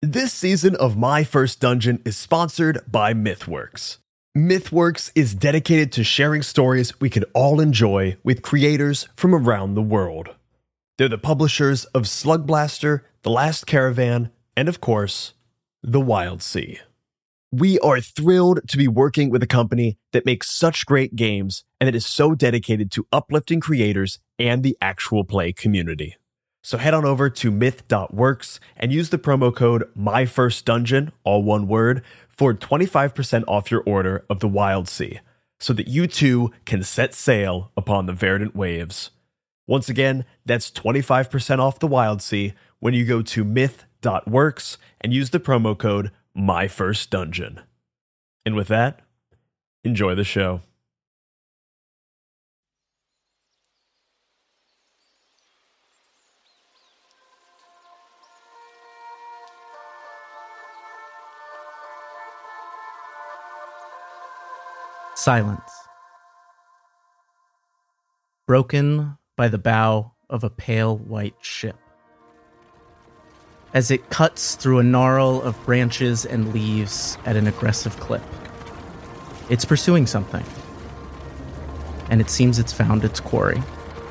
This season of My First Dungeon is sponsored by MythWorks. MythWorks is dedicated to sharing stories we can all enjoy with creators from around the world. They're the publishers of Slug Blaster, The Last Caravan, and of course, The Wild Sea. We are thrilled to be working with a company that makes such great games and that is so dedicated to uplifting creators and the actual play community. So head on over to myth.works and use the promo code MyFirstDungeon, all one word, for 25% off your order of The Wild Sea, so that you too can set sail upon the verdant waves. Once again, that's 25% off The Wild Sea when you go to myth.works and use the promo code MyFirstDungeon. And with that, enjoy the show. Silence. Broken by the bow of a pale white ship. As it cuts through a gnarl of branches and leaves at an aggressive clip. It's pursuing something. And it seems it's found its quarry.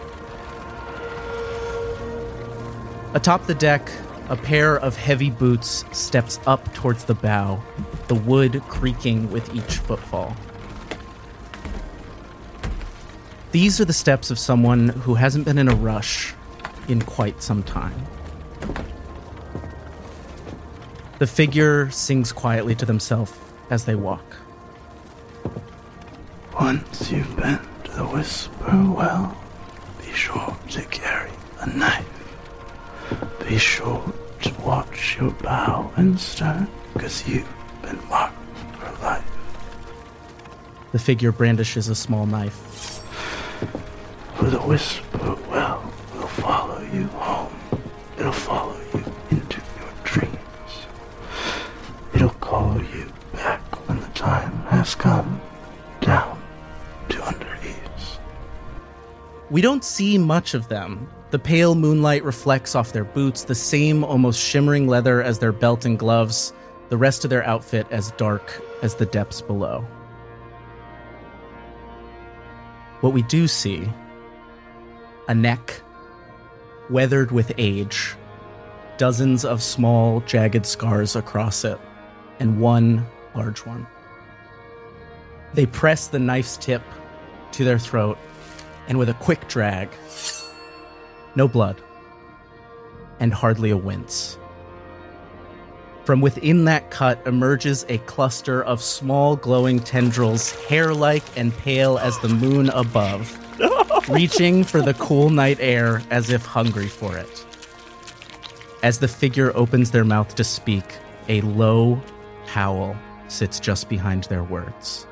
Atop the deck, a pair of heavy boots steps up towards the bow, the wood creaking with each footfall. These are the steps of someone who hasn't been in a rush in quite some time. The figure sings quietly to themselves as they walk. Once you've been to the Whisper Well, be sure to carry a knife. Be sure to watch your bow and stern, 'cause you've been marked for life. The figure brandishes a small knife. For the Whisper Well will follow you home. It'll follow you into your dreams. It'll call you back when the time has come, down to Undereaves. We don't see much of them. The pale moonlight reflects off their boots, the same almost shimmering leather as their belt and gloves, the rest of their outfit as dark as the depths below. What we do see, a neck weathered with age, dozens of small, jagged scars across it, and one large one. They press the knife's tip to their throat, and with a quick drag, no blood, and hardly a wince. From within that cut emerges a cluster of small glowing tendrils, hair-like and pale as the moon above, reaching for the cool night air as if hungry for it. As the figure opens their mouth to speak, a low howl sits just behind their words.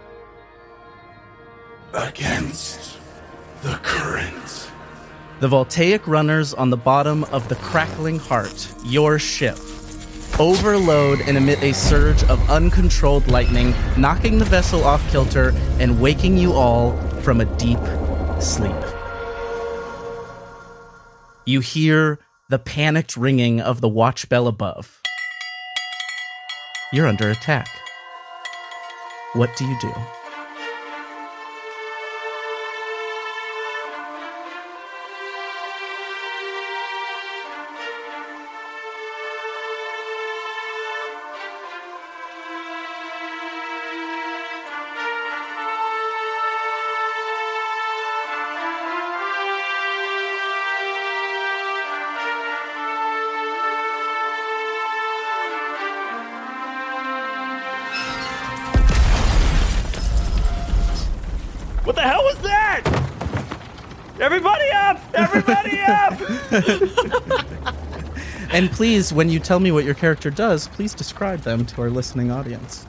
Against the current. The voltaic runners on the bottom of the Crackling Heart, your ship, overload and emit a surge of uncontrolled lightning, knocking the vessel off kilter and waking you all from a deep sleep. You hear the panicked ringing of the watch bell above. You're under attack. What do you do? What the hell was that? Everybody up! Everybody up! And please, when you tell me what your character does, please describe them to our listening audience.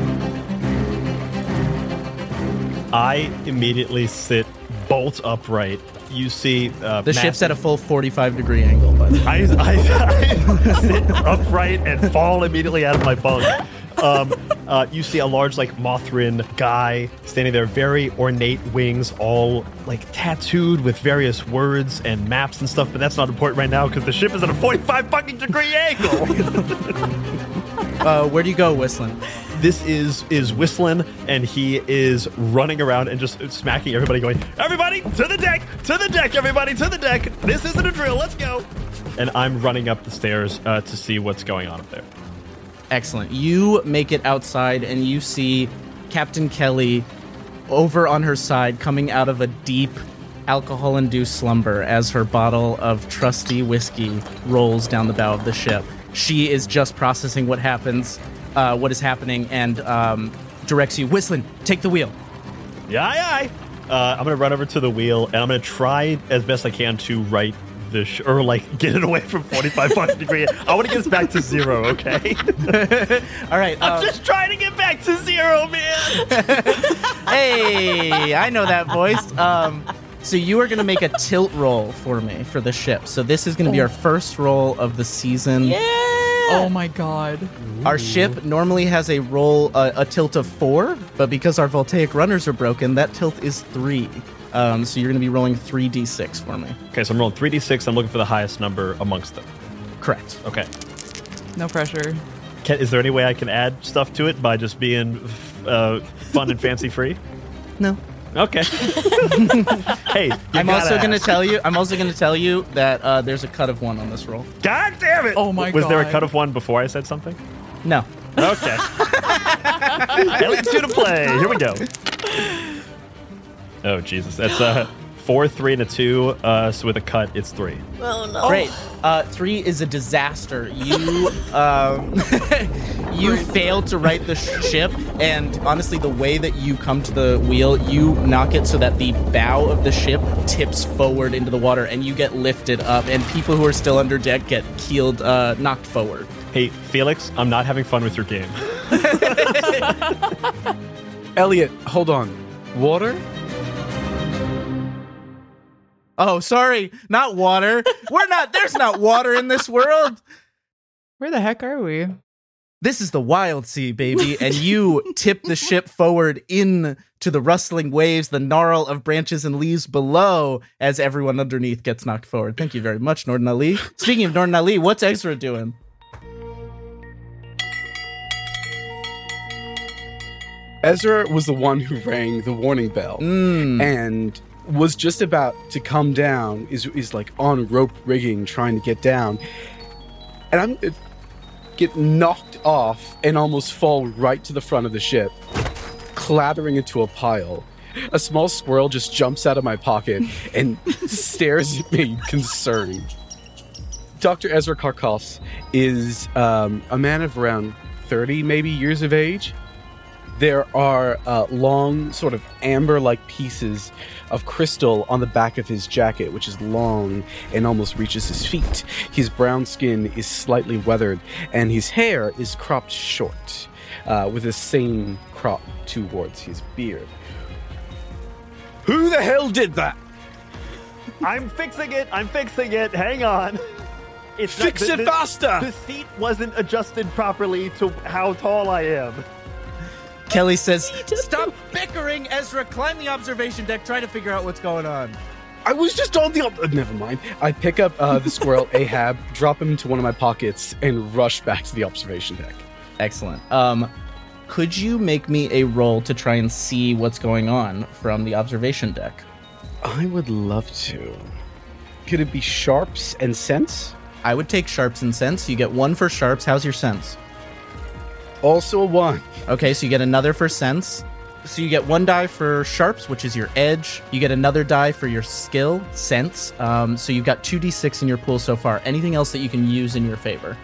I immediately sit bolt upright. You see... The ship's at a full 45-degree angle, by the way. I sit upright and fall immediately out of my bunk. You see a large, Mothrin guy standing there, very ornate wings, all, tattooed with various words and maps and stuff, but that's not important right now because the ship is at a 45 fucking degree angle. Where do you go, Whistling? This is Whistling, and he is running around and just smacking everybody, going, everybody, to the deck, everybody, to the deck. This isn't a drill, let's go. And I'm running up the stairs to see what's going on up there. Excellent. You make it outside, and you see Captain Kelly over on her side coming out of a deep alcohol-induced slumber as her bottle of trusty whiskey rolls down the bow of the ship. She is just processing what is happening, and directs you, Whistling, take the wheel. Aye. I'm going to run over to the wheel, and I'm going to try as best I can to right get it away from 45 degrees. I want to get us back to 0, okay? All right. I'm just trying to get back to 0, man. Hey, I know that voice. So you are going to make a tilt roll for me for the ship. So this is going to be our first roll of the season. Yeah! Oh my god. Our ship normally has a tilt of 4, but because our voltaic runners are broken, that tilt is 3. So you're going to be rolling 3d6 for me. Okay, so I'm rolling 3d6. I'm looking for the highest number amongst them. Correct. Okay. No pressure. Is there any way I can add stuff to it by just being fun and fancy free? No. Okay. Hey, I'm also going to tell you that there's a cut of 1 on this roll. God damn it! Oh my god. Was there a cut of 1 before I said something? No. Okay. Elliot 2 to play. Here we go. Oh, Jesus. That's 4, 3, and a 2. So with a cut, it's 3. Oh, no. Great. 3 is a disaster. You you fail to right the ship, and honestly, the way that you come to the wheel, you knock it so that the bow of the ship tips forward into the water, and you get lifted up, and people who are still under deck get keeled, knocked forward. Hey, Felix, I'm not having fun with your game. Elliot, hold on. Water? Oh, sorry, not water. There's not water in this world. Where the heck are we? This is the wild sea, baby, and you tip the ship forward into the rustling waves, the gnarl of branches and leaves below, as everyone underneath gets knocked forward. Thank you very much, Norden Ali. Speaking of Norden Ali, what's Ezra doing? Ezra was the one who rang the warning bell and was just about to come down, is like on rope rigging trying to get down, and I'm gonna get knocked off and almost fall right to the front of the ship, clattering into a pile. A small squirrel just jumps out of my pocket and stares at me concerned. Dr. Ezra Karkos is a man of around 30 maybe years of age. There are long, sort of amber-like pieces of crystal on the back of his jacket, which is long and almost reaches his feet. His brown skin is slightly weathered, and his hair is cropped short, with the same crop towards his beard. Who the hell did that? I'm fixing it. Hang on. Fix it faster! The seat wasn't adjusted properly to how tall I am. Kelly says, stop bickering, Ezra. Climb the observation deck. Try to figure out what's going on. I was just on the... never mind. I pick up the squirrel, Ahab, drop him into one of my pockets, and rush back to the observation deck. Excellent. Could you make me a roll to try and see what's going on from the observation deck? I would love to. Could it be sharps and sense? I would take sharps and sense. You get 1 for sharps. How's your sense? Also a 1. Okay, so you get another for sense. So you get 1 die for sharps, which is your edge. You get another die for your skill, sense. So you've got 2d6 in your pool so far. Anything else that you can use in your favor?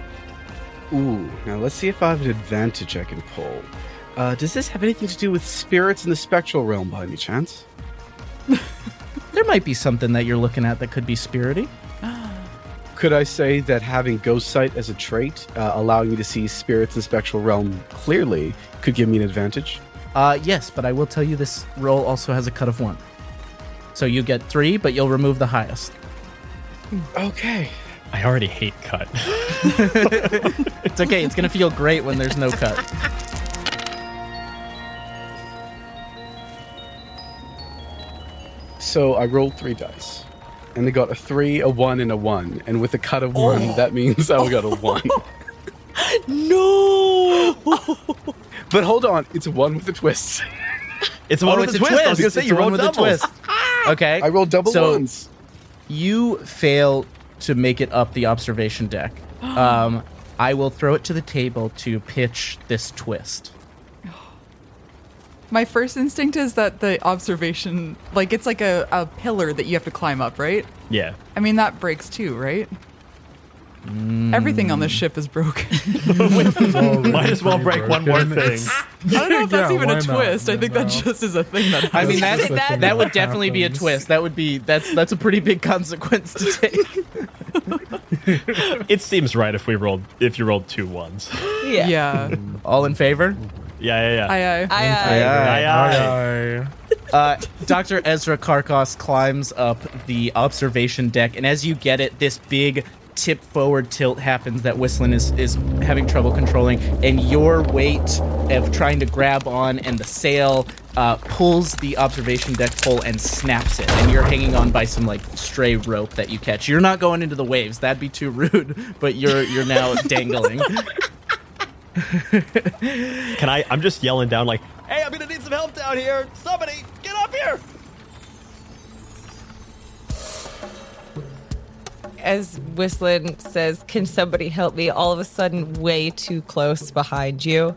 Ooh, now let's see if I have an advantage I can pull. Does this have anything to do with spirits in the spectral realm by any chance? There might be something that you're looking at that could be spirity. Could I say that having ghost sight as a trait, allowing me to see spirits in the spectral realm clearly, could give me an advantage? Yes, but I will tell you this roll also has a cut of 1. So you get 3, but you'll remove the highest. Okay. I already hate cut. It's okay. It's going to feel great when there's no cut. So I rolled 3 dice. And they got a 3, a 1, and a 1. And with a cut of 1, that means I got a 1. No! But hold on, it's a one with a twist. It's a one with a twist. I was going to say, you rolled with a doubles. twist. Okay. I rolled double ones. You fail to make it up the observation deck. I will throw it to the table to pitch this twist. My first instinct is that the observation, like, it's like a pillar that you have to climb up, right? Yeah. I mean, that breaks too, right? Everything on this ship is broken. Might as well break one more thing. I don't know if that's even why a not? twist. I think that just is a thing that I mean, happens. that would definitely be a twist. That's a pretty big consequence to take. It seems right if you rolled 2 ones. Yeah. Yeah. All in favor? Yeah. Aye. Aye. Dr. Ezra Karkos climbs up the observation deck, and as you get it, this big tip forward tilt happens that Whistling is having trouble controlling, and your weight of trying to grab on and the sail pulls the observation deck pole and snaps it, and you're hanging on by some like stray rope that you catch. You're not going into the waves, that'd be too rude, but you're now dangling. I'm just yelling down like, hey, I'm gonna need some help down here. Somebody, get up here. As Whistling says, can somebody help me? All of a sudden, way too close behind you.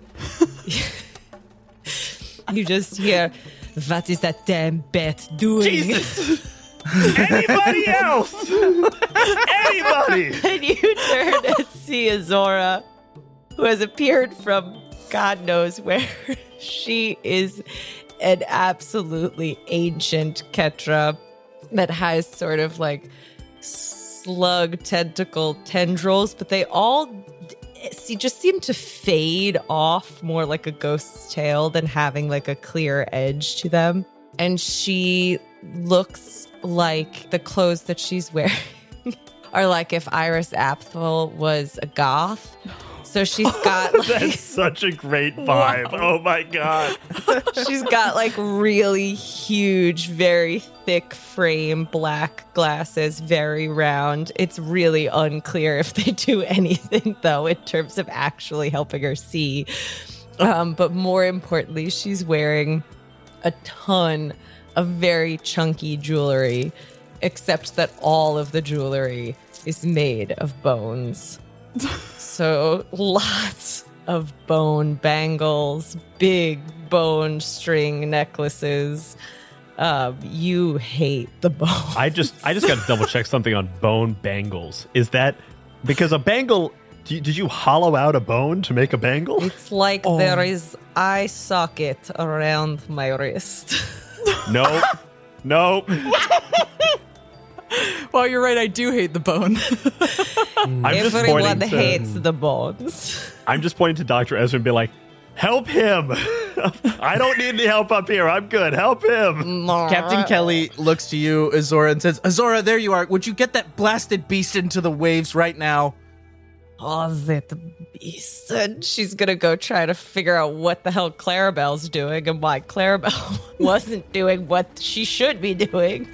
You just hear, what is that damn bat doing? Jesus. Anybody else? Anybody? And you turn and see Azora, who has appeared from God knows where. She is an absolutely ancient Ketra that has sort of like slug tentacle tendrils, but they all just seem to fade off more like a ghost's tail than having like a clear edge to them. And she looks like the clothes that she's wearing are like if Iris Apfel was a goth. So she's got like, That's such a great vibe. Oh my god. she's got like really huge, very thick frame black glasses, very round. It's really unclear if they do anything though in terms of actually helping her see. But more importantly, she's wearing a ton of very chunky jewelry, except that all of the jewelry is made of bones. So lots of bone bangles, big bone string necklaces. You hate the bone. I just got to double check something on bone bangles. Is that because a bangle? Did you hollow out a bone to make a bangle? It's like there is eye socket around my wrist. Nope. Well, you're right. I do hate the bone. Everyone hates the bones. I'm just pointing to Dr. Ezra and be like, help him. I don't need any help up here. I'm good. Help him. Captain Kelly looks to you, Azora, and says, Azora, there you are. Would you get that blasted beast into the waves right now? Oh, that beast. And she's gonna go try to figure out what the hell Clarabelle's doing and why Clarabelle wasn't doing what she should be doing.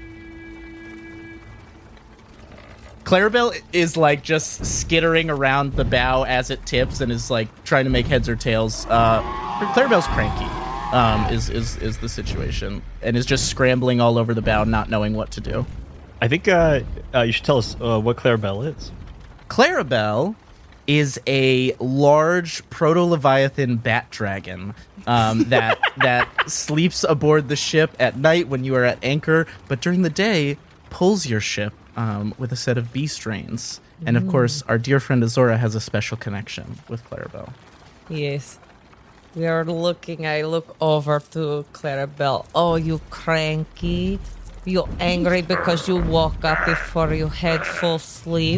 Clarabelle is like just skittering around the bow as it tips and is like trying to make heads or tails. Clarabelle's cranky, is the situation, and is just scrambling all over the bow, not knowing what to do. I think you should tell us what Clarabelle is. Clarabelle is a large proto-leviathan bat dragon that sleeps aboard the ship at night when you are at anchor, but during the day pulls your ship with a set of beast reins. And of course, our dear friend Azora has a special connection with Clarabelle. Yes. I look over to Clarabelle. Oh, you cranky. You angry because you woke up before you had full sleep?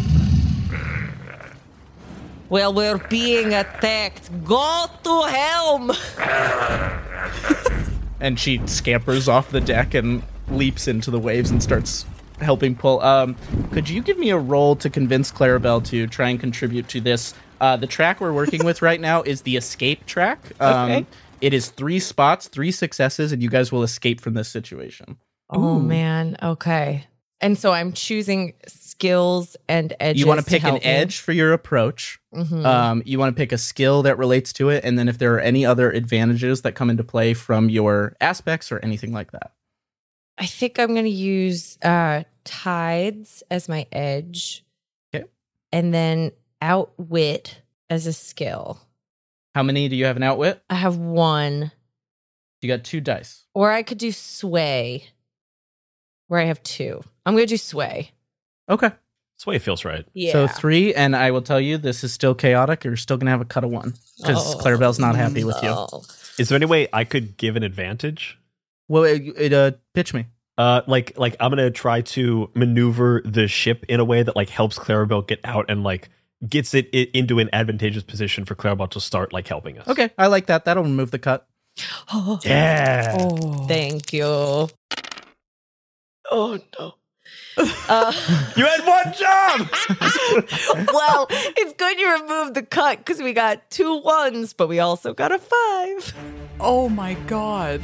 Well, we're being attacked. Go to helm! And she scampers off the deck and leaps into the waves and starts helping pull. Could you give me a roll to convince Clarabelle to try and contribute to this? The track we're working with right now is the escape track. Okay. It is 3 spots, 3 successes, and you guys will escape from this situation. Oh, man. Okay. And so I'm choosing skills and edges. You want to pick an help me. edge for your approach. Mhm. You want to pick a skill that relates to it, and then if there are any other advantages that come into play from your aspects or anything like that. I think I'm going to use tides as my edge. Okay. And then outwit as a skill. How many do you have in outwit? I have 1. You got 2 dice. Or I could do sway, where I have 2. I'm going to do sway. Okay. Sway feels right. Yeah. So 3, and I will tell you, this is still chaotic. You're still going to have a cut of 1 because Clarabelle's not happy with you. no. Is there any way I could give an advantage? Well, pitch me. Like I'm gonna try to maneuver the ship in a way that like helps Clarabelle get out and like gets it into an advantageous position for Clarabelle to start like helping us. Okay, I like that. That'll remove the cut. Yeah. Thank you. Oh no. You had one job. Well, it's good you removed the cut because we got 2 1s, but we also got a 5. Oh my god.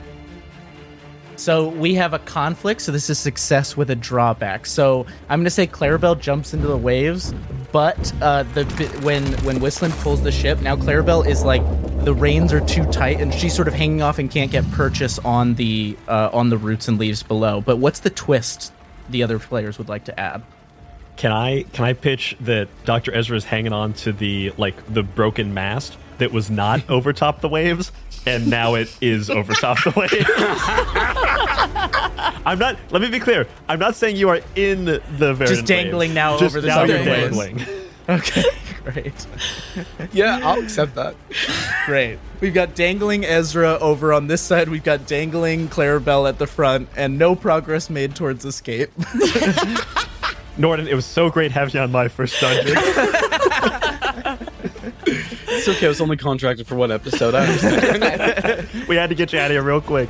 So we have a conflict, so this is success with a drawback. So I'm going to say Clarabelle jumps into the waves, but when Whistling pulls the ship, now Clarabelle is like, the reins are too tight, and she's sort of hanging off and can't get purchase on the roots and leaves below. But what's the twist the other players would like to add? Can I pitch that Dr. Ezra is hanging on to the broken mast that was not over top the waves, and now it is over top the waves? Let me be clear. I'm not saying you are in the very Just dangling now over the top of the waves. dangling. Okay, great. Yeah, I'll accept that. Great. We've got dangling Ezra over on this side. We've got dangling Clarabelle at the front, and no progress made towards escape. Norden, it was so great having you on my first dungeon. It's okay, I was only contracted for 1 episode. I understand. We had to get you out of here real quick.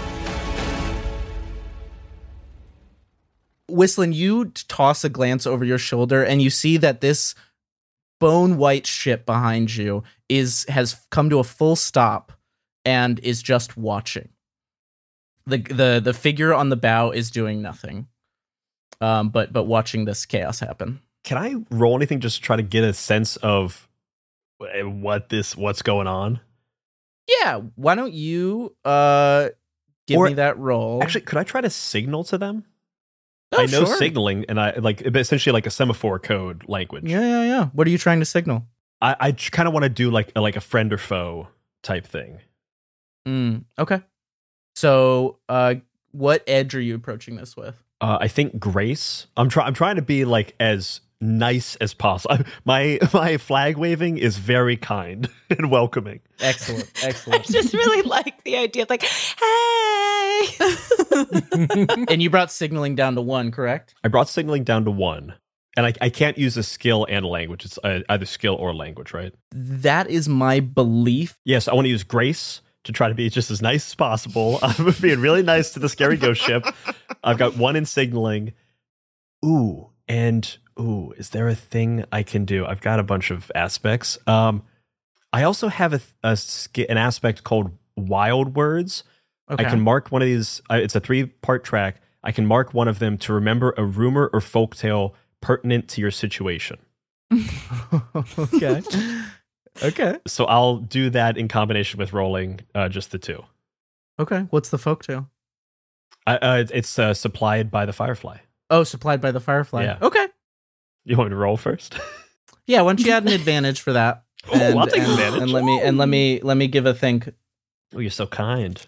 Whistling, you toss a glance over your shoulder, and you see that this bone white ship behind you has come to a full stop and is just watching. The figure on the bow is doing nothing, but watching this chaos happen. Can I roll anything just to try to get a sense of what's going on? Yeah, why don't you give me that roll? Actually, could I try to signal to them? Oh, I know sure. signaling, and I like essentially like a semaphore code language. Yeah. What are you trying to signal? I kind of want to do like a friend or foe type thing. Okay. So, what edge are you approaching this with? I think grace. I'm trying to be like as nice as possible. My flag waving is very kind and welcoming. Excellent. I just really like the idea of like, hey. And you brought signaling down to 1, correct? I brought signaling down to 1. And I can't use a skill and a language. It's either skill or language, right? That is my belief. Yes, I want to use grace to try to be just as nice as possible. I'm being really nice to the scary ghost ship. I've got 1 in signaling. Ooh, is there a thing I can do? I've got a bunch of aspects. I also have an aspect called Wild Words. Okay. I can mark one of these. It's a 3-part track. I can mark one of them to remember a rumor or folktale pertinent to your situation. Okay. So I'll do that in combination with rolling just the 2. Okay. What's the folktale? It's supplied by the Firefly. Oh, supplied by the Firefly. Yeah. Okay. You want me to roll first? Yeah. Why don't you add an advantage for that? I'll take advantage. And let me give a think. Oh, you're so kind.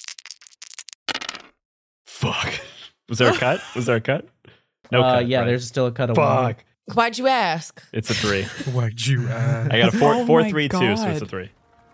Fuck. Was there a cut? No cut. Yeah, right? there's still a cut of 1. Fuck. Why'd you ask? It's a 3. Why'd you ask? I got a 4, Oh 4 my 3 2, so it's a God. 3.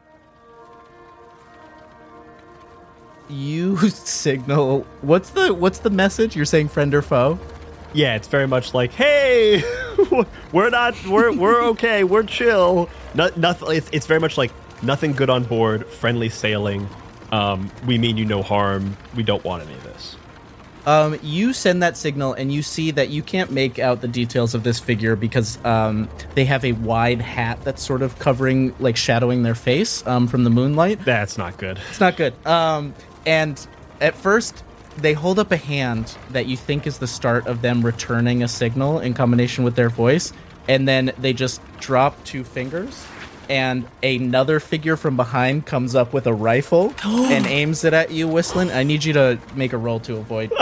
You signal. What's the message? You're saying friend or foe? Yeah, it's very much like, hey, we're okay, we're chill. Nothing. It's very much like nothing good on board. Friendly sailing. We mean you no harm. We don't want any of this. You send that signal, and you see that you can't make out the details of this figure because they have a wide hat that's sort of covering, like shadowing their face from the moonlight. That's not good. It's not good. And at first, They hold up a hand that you think is the start of them returning a signal in combination with their voice, and then they just drop 2 fingers, and another figure from behind comes up with a rifle and aims it at you, Whistling. I need you to make a roll to avoid.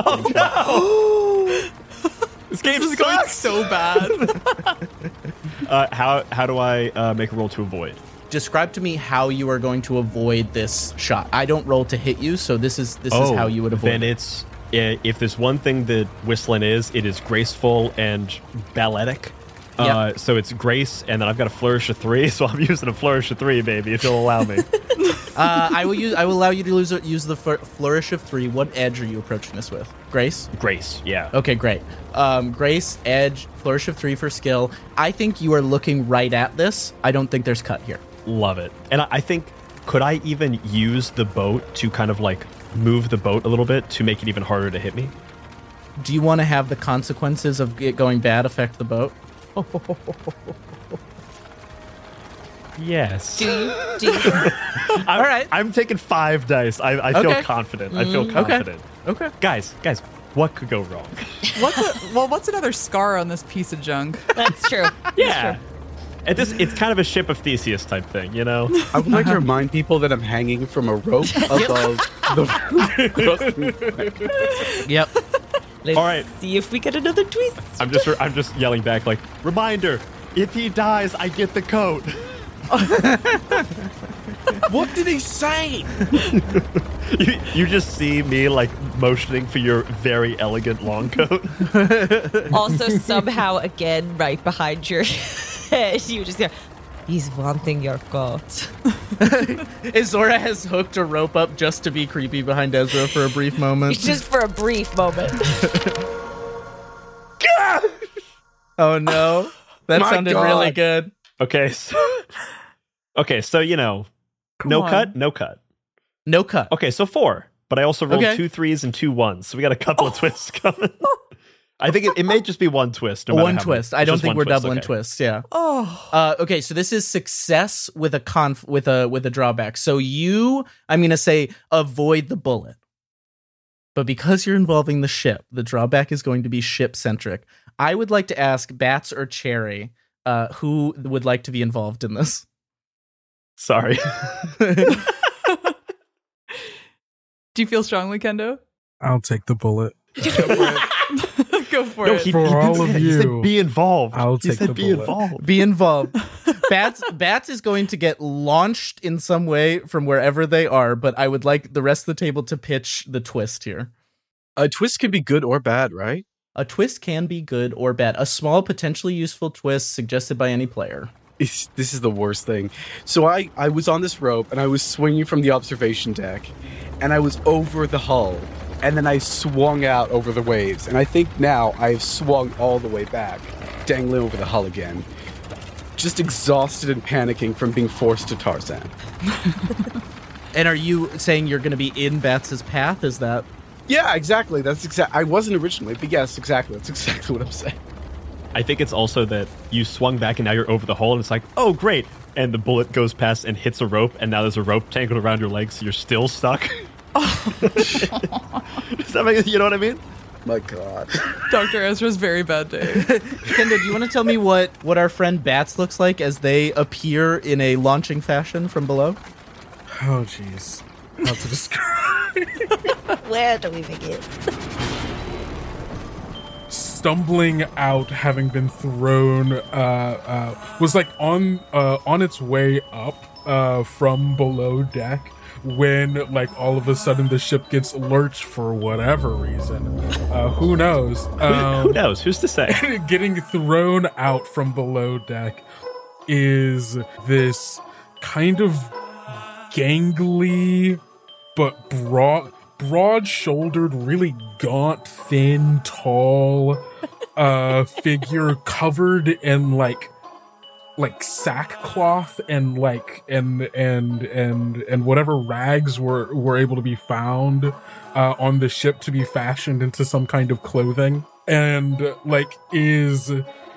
This game is going so bad. How do I make a roll to avoid? Describe to me how you are going to avoid this shot. I don't roll to hit you, so this is how you would avoid then it. it's if there's one thing that Whistling is, it is graceful and balletic. Yep. So it's grace, and then I've got a flourish of 3, so I'm using a flourish of 3, baby, if you'll allow me. I will allow you to use the flourish of 3. What edge are you approaching this with? Grace? Grace, yeah. Okay, great. Grace, edge, flourish of 3 for skill. I think you are looking right at this. I don't think there's cut here. Love it. And I think, could I even use the boat to kind of like move the boat a little bit to make it even harder to hit me? Do you want to have the consequences of it going bad affect the boat? Yes. Do you? All right. I'm taking 5 dice. I feel Okay. confident. I feel confident. Okay. Guys, what could go wrong? What's another scar on this piece of junk? That's true. Yeah. At this, it's kind of a ship of Theseus type thing, you know? I would like to remind people that I'm hanging from a rope above the. Yep. Let's All right. see if we get another twist. I'm just yelling back like, reminder, if he dies, I get the coat. What did he say? You just see me like motioning for your very elegant long coat. Also, somehow, again, right behind your head, you just hear, he's wanting your coat. Izora has hooked a rope up just to be creepy behind Ezra for a brief moment. Just for a brief moment. Oh no. That My sounded God. really good. Okay, so you know, Come no on. cut, no cut. No cut. Okay, so 4, but I also rolled Okay. 2 3s and 2 1s, so we got a couple of twists coming. I think it may just be one twist. No matter One how twist. many. I don't Just think one we're twist, doubling okay. twists. Yeah. Oh, Okay, so this is success with a with a drawback. So I'm gonna say avoid the bullet, but because you're involving the ship, the drawback is going to be ship centric. I would like to ask Bats or Cherry, who would like to be involved in this. Sorry. do you feel strongly, Kendo? I'll take the bullet. Go for No, it. he For did all say of that. He said you, be involved. I'll He take said the be bullet. involved. Be involved. Bats is going to get launched in some way from wherever they are, but I would like the rest of the table to pitch the twist here. A twist could be good or bad, right? A twist can be good or bad. A small, potentially useful twist suggested by any player. This is the worst thing. So I was on this rope and I was swinging from the observation deck and I was over the hull and then I swung out over the waves. And I think now I've swung all the way back, dangling over the hull again. Just exhausted and panicking from being forced to Tarzan. And are you saying you're going to be in Bats' path? Is that... Yeah, exactly. I wasn't originally, but yes, exactly. That's exactly what I'm saying. I think it's also that you swung back and now you're over the hole and it's like, oh, great. And the bullet goes past and hits a rope and now there's a rope tangled around your legs so you're still stuck. Does that make, you know what I mean? My God. Dr. Ezra's very bad day. Kendo, do you want to tell me what our friend Bats looks like as they appear in a launching fashion from below? Oh, jeez. How to describe? Where do we begin? Stumbling out, having been thrown, was like on its way up from below deck when, like, all of a sudden the ship gets lurched for whatever reason. Who knows? Who knows? Who's to say? Getting thrown out from below deck is this kind of gangly but broad-shouldered, really gaunt, thin, tall figure covered in like sackcloth and and whatever rags were able to be found on the ship to be fashioned into some kind of clothing, and is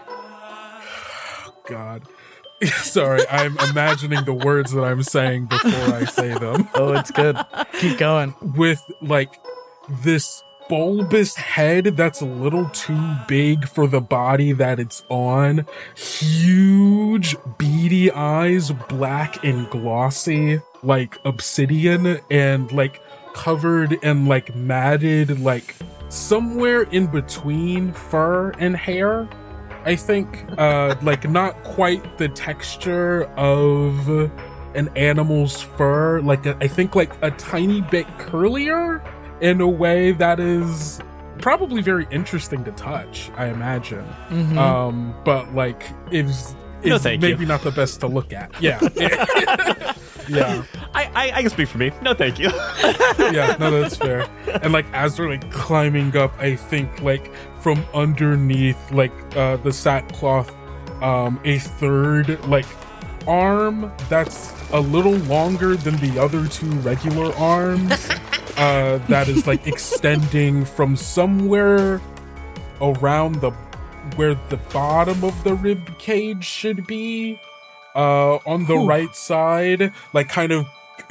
God. Sorry, I'm imagining the words that I'm saying before I say them. Oh, it's good. Keep going. With like this bulbous head that's a little too big for the body that it's on. Huge beady eyes, black and glossy, like obsidian, and like covered in like matted, like somewhere in between fur and hair. I think, like not quite the texture of an animal's fur. Like I think like a tiny bit curlier in a way that is probably very interesting to touch, I imagine. But like is maybe not the best to look at. Yeah. Yeah. I can speak for me. No, thank you. Yeah, no, that's fair. And like as they're like climbing up, I think like from underneath like the sackcloth, a third like arm that's a little longer than the other two regular arms, that is like extending from somewhere around where the bottom of the rib cage should be, on the right side, like kind of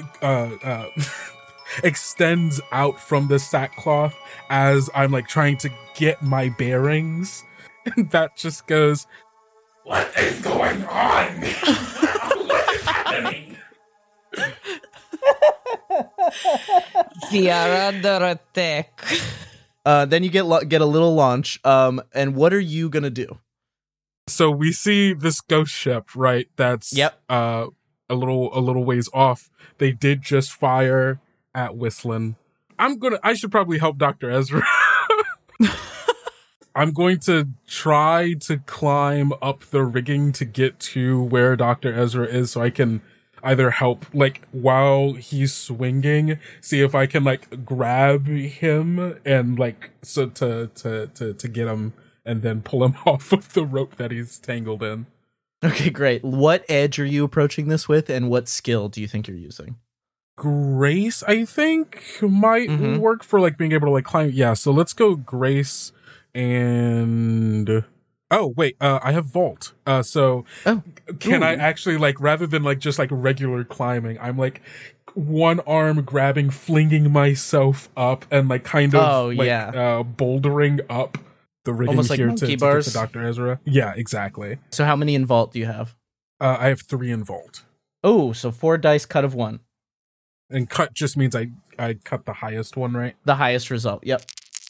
extends out from the sackcloth as I'm like trying to get my bearings. And that just goes, "What is going on? What is happening?" We are under attack. Then you get a little launch. And what are you gonna do? So we see this ghost ship, right? That's a little ways off. They did just fire at Whistling. I should probably help Dr. Ezra. I'm going to try to climb up the rigging to get to where Dr. Ezra is so I can either help, like, while he's swinging, see if I can, like, grab him and, like, so to get him and then pull him off of the rope that he's tangled in. Okay, great. What edge are you approaching this with, and what skill do you think you're using? Grace, I think, might work for, like, being able to, like, climb. Yeah, so let's go Grace and... Oh, wait, I have Vault. Can I actually, like, rather than, like, just, like, regular climbing, I'm, like, one arm grabbing, flinging myself up and, like, kind of, bouldering up the rigging almost here like to monkey get bars? to Dr. Ezra. Yeah, exactly. So how many in Vault do you have? I have 3 in Vault. Oh, so 4 dice, cut of 1. And cut just means I cut the highest one, right? The highest result, yep.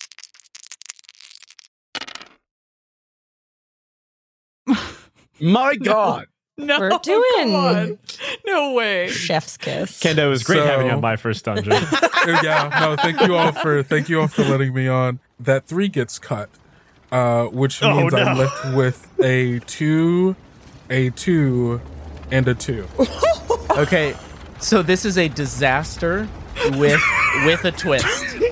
My God. No, We're come doing- on. No way. Chef's kiss. Kendo, it was great So- having you on my first dungeon. Yeah, no, thank you all for letting me on. That 3 gets cut, which means I'm left with a 2, a 2, and a 2. Okay, so this is a disaster with a twist.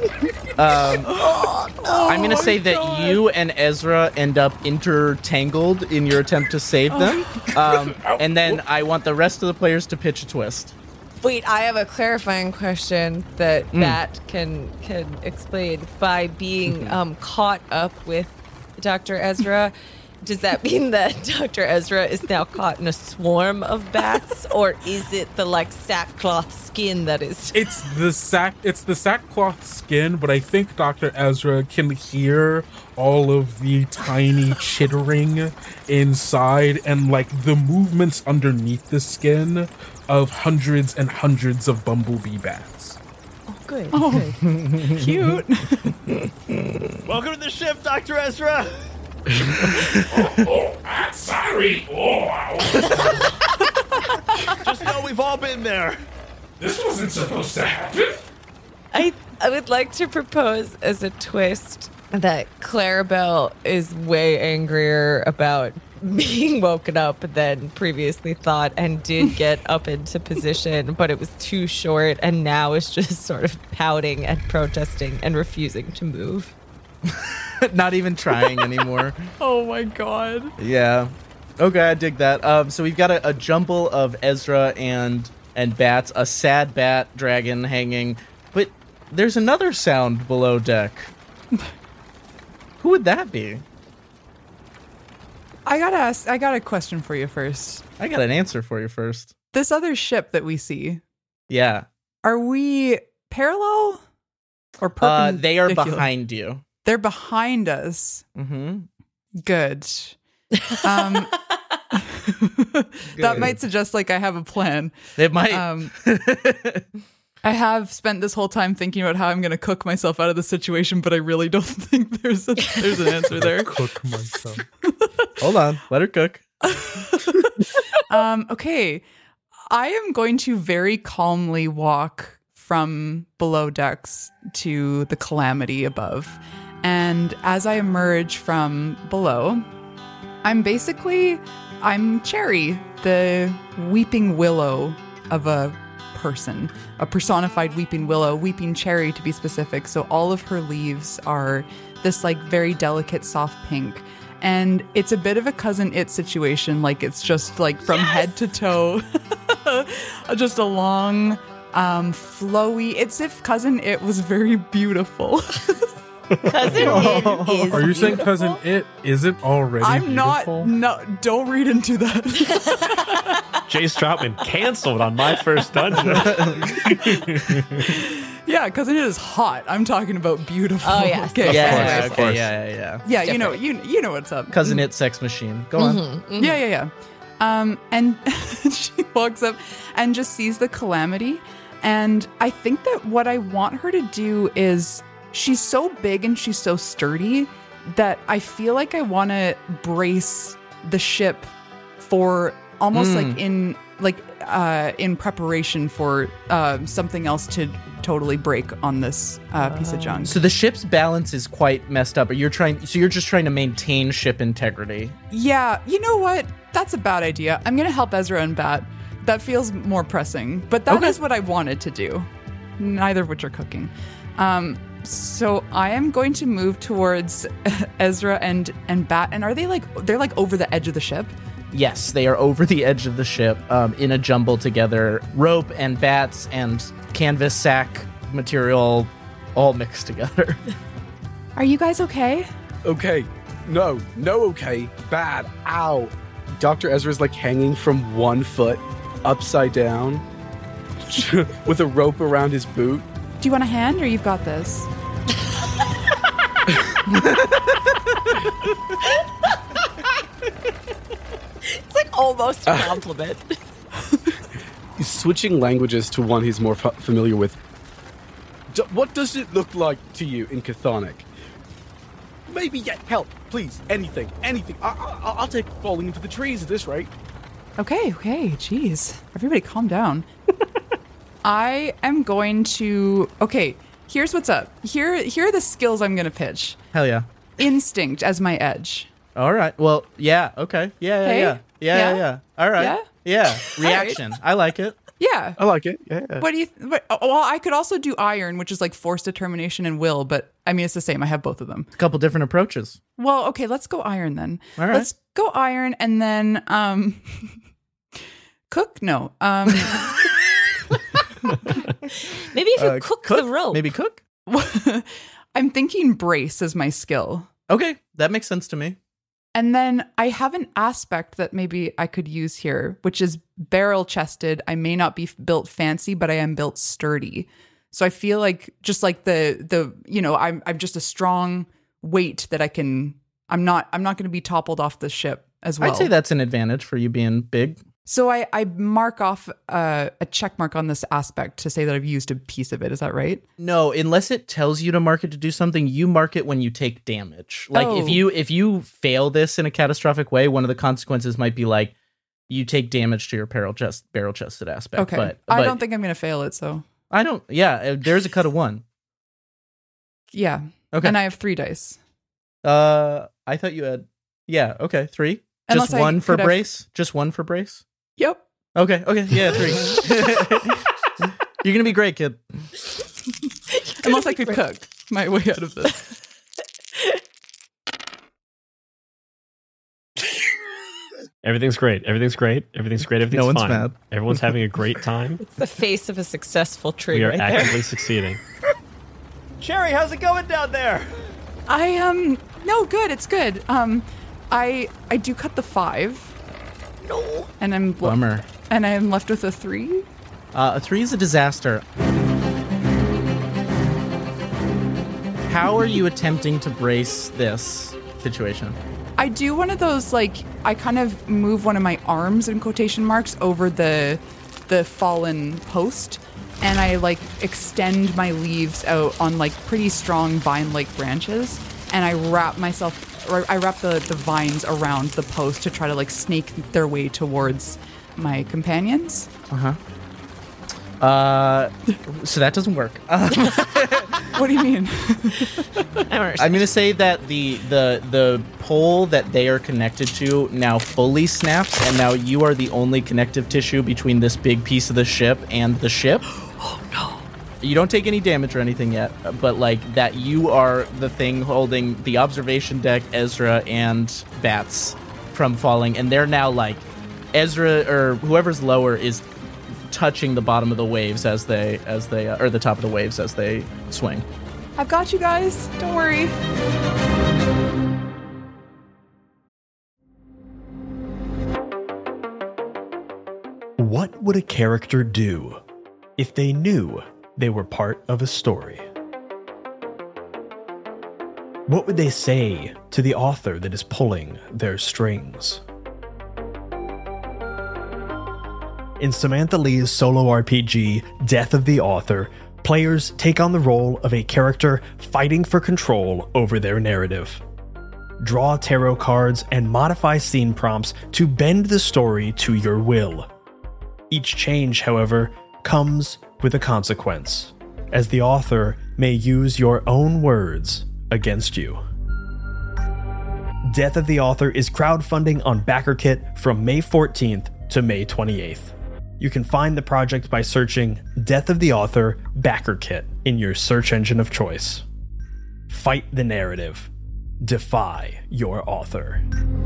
I'm going to say that you and Ezra end up intertangled in your attempt to save them. And then I want the rest of the players to pitch a twist. Wait, I have a clarifying question that Matt can explain. By being caught up with Dr. Ezra, does that mean that Dr. Ezra is now caught in a swarm of bats, or is it the like sackcloth skin that is? It's the sackcloth skin, but I think Dr. Ezra can hear all of the tiny chittering inside and like the movements underneath the skin of hundreds and hundreds of bumblebee bats. Oh, good. Oh, cute. Welcome to the ship, Dr. Ezra. I'm sorry. Just know we've all been there. This wasn't supposed to happen. I would like to propose as a twist that Clarabelle is way angrier about being woken up than previously thought, and did get up into position, but it was too short, and now is just sort of pouting and protesting and refusing to move. Not even trying anymore. Oh my god. Yeah. Okay, I dig that. So we've got a jumble of Ezra and bats, a sad bat dragon hanging, but there's another sound below deck. Who would that be? I got a question for you first. I got an answer for you first. This other ship that we see, Yeah. are we parallel? Or perpendicular? They are behind you. They're behind us. Mm-hmm. Good. That might suggest like I have a plan. They might. I have spent this whole time thinking about how I'm going to cook myself out of the situation, but I really don't think there's an answer there. Cook myself. Hold on. Let her cook. Okay. I am going to very calmly walk from below decks to the calamity above. And as I emerge from below, I'm Cherry, the weeping willow of a person, a personified weeping willow, weeping cherry to be specific. So all of her leaves are this like very delicate soft pink. And it's a bit of a Cousin It situation. Like it's just like from head to toe, just a long, flowy. It's if Cousin It was very beautiful. Cousin It is Are you saying beautiful? Cousin It isn't already I'm beautiful? not. No, don't read into that. Jay Stroutman canceled on my first dungeon. Yeah, Cousin It is hot. I'm talking about beautiful. Oh, yes. Okay. Yeah, of okay, course. yeah. Yeah, you know what's up. Cousin It sex machine. Go on. Yeah. And she walks up and just sees the calamity. And I think that what I want her to do is she's so big and she's so sturdy that I feel like I want to brace the ship for almost in preparation for something else to totally break on this piece of junk. So the ship's balance is quite messed up. You're just trying to maintain ship integrity. Yeah, you know what? That's a bad idea. I'm going to help Ezra and Bat. That feels more pressing, but that is what I wanted to do. Neither of which are cooking. So I am going to move towards Ezra and Bat. And are they they're like over the edge of the ship? Yes, they are over the edge of the ship, in a jumble together. Rope and bats and canvas sack material all mixed together. Are you guys okay? Okay. No, okay. Bad. Ow. Dr. Ezra's like hanging from one foot upside down with a rope around his boot. Do you want a hand or you've got this? It's like almost a compliment. He's switching languages to one he's more familiar with. What does it look like to you in Chthonic? Maybe get help, please. Anything. I'll take falling into the trees at this rate. Okay. Jeez. Everybody calm down. I am going to... Okay, here's what's up. Here are the skills I'm going to pitch. Hell yeah. Instinct as my edge. All right. Well, yeah. Okay. Yeah. All right. Yeah. Reaction. I like it. Yeah. I like it. Yeah. What do you... well, I could also do iron, which is like force, determination, and will, but I mean, it's the same. I have both of them. A couple different approaches. Well, okay, let's go iron then. All right. Let's go iron and then... cook? No. Maybe if you cook the rope. Maybe cook? I'm thinking brace as my skill. Okay. That makes sense to me. And then I have an aspect that maybe I could use here, which is barrel chested. I may not be built fancy, but I am built sturdy. So I feel like just like the I'm just a strong weight that I'm not going to be toppled off the ship as well. I'd say that's an advantage for you being big. So I mark off a check mark on this aspect to say that I've used a piece of it. Is that right? No, unless it tells you to mark it to do something, you mark it when you take damage. Like if you fail this in a catastrophic way, one of the consequences might be like you take damage to your barrel chested aspect. Okay. But I don't think I'm going to fail it, so. I don't. Yeah, there's a cut of 1. Yeah. Okay. And I have 3 dice. I thought you had. Yeah. Okay. 3. Unless Just I one for could have- brace. Just one for brace. Yep. Okay. Yeah. 3. You're gonna be great, kid. Unless I could cook my way out of this. Everything's great. Everything's No one's fine. mad. Everyone's having a great time. It's the face of a successful tree We are right there. actively succeeding. Cherry, how's it going down there? No, good. It's good. I do cut the 5. No. And I'm Bummer. And I'm left with a 3. A 3 is a disaster. How are you attempting to brace this situation? I do one of those, like, I kind of move one of my arms in quotation marks over the fallen post, and I, like, extend my leaves out on, like, pretty strong vine-like branches, and I wrap the vines around the post to try to, like, snake their way towards my companions. So that doesn't work. What do you mean? I'm going to say that the pole that they are connected to now fully snaps, and now you are the only connective tissue between this big piece of the ship and the ship. Oh, no. You don't take any damage or anything yet, but, like, that you are the thing holding the observation deck, Ezra, and Bats from falling, and they're now, like, Ezra, or whoever's lower, is touching the bottom of the waves as they or the top of the waves as they swing. I've got you guys. Don't worry. What would a character do if they knew they were part of a story? What would they say to the author that is pulling their strings? In Samantha Lee's solo RPG, Death of the Author, players take on the role of a character fighting for control over their narrative. Draw tarot cards and modify scene prompts to bend the story to your will. Each change, however, comes with a consequence, as the author may use your own words against you. Death of the Author is crowdfunding on BackerKit from May 14th to May 28th. You can find the project by searching Death of the Author BackerKit in your search engine of choice. Fight the narrative. Defy your author.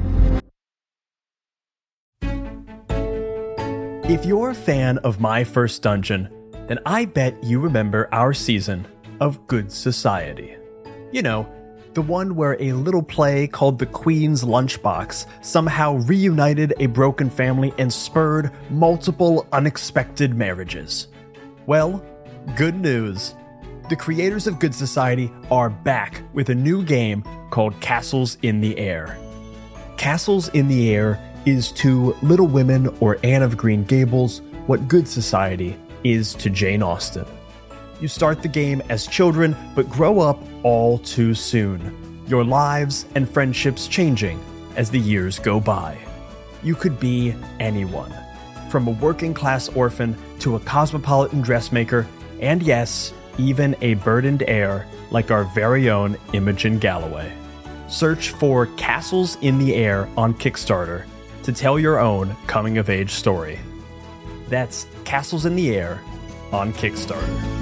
If you're a fan of My First Dungeon, then I bet you remember our season of Good Society. You know, the one where a little play called The Queen's Lunchbox somehow reunited a broken family and spurred multiple unexpected marriages. Well, good news. The creators of Good Society are back with a new game called Castles in the Air. Castles in the Air is to Little Women or Anne of Green Gables what Good Society is to Jane Austen. You start the game as children, but grow up all too soon. Your lives and friendships changing as the years go by. You could be anyone, from a working-class orphan to a cosmopolitan dressmaker, and yes, even a burdened heir like our very own Imogen Galloway. Search for Castles in the Air on Kickstarter to tell your own coming-of-age story. That's Castles in the Air on Kickstarter.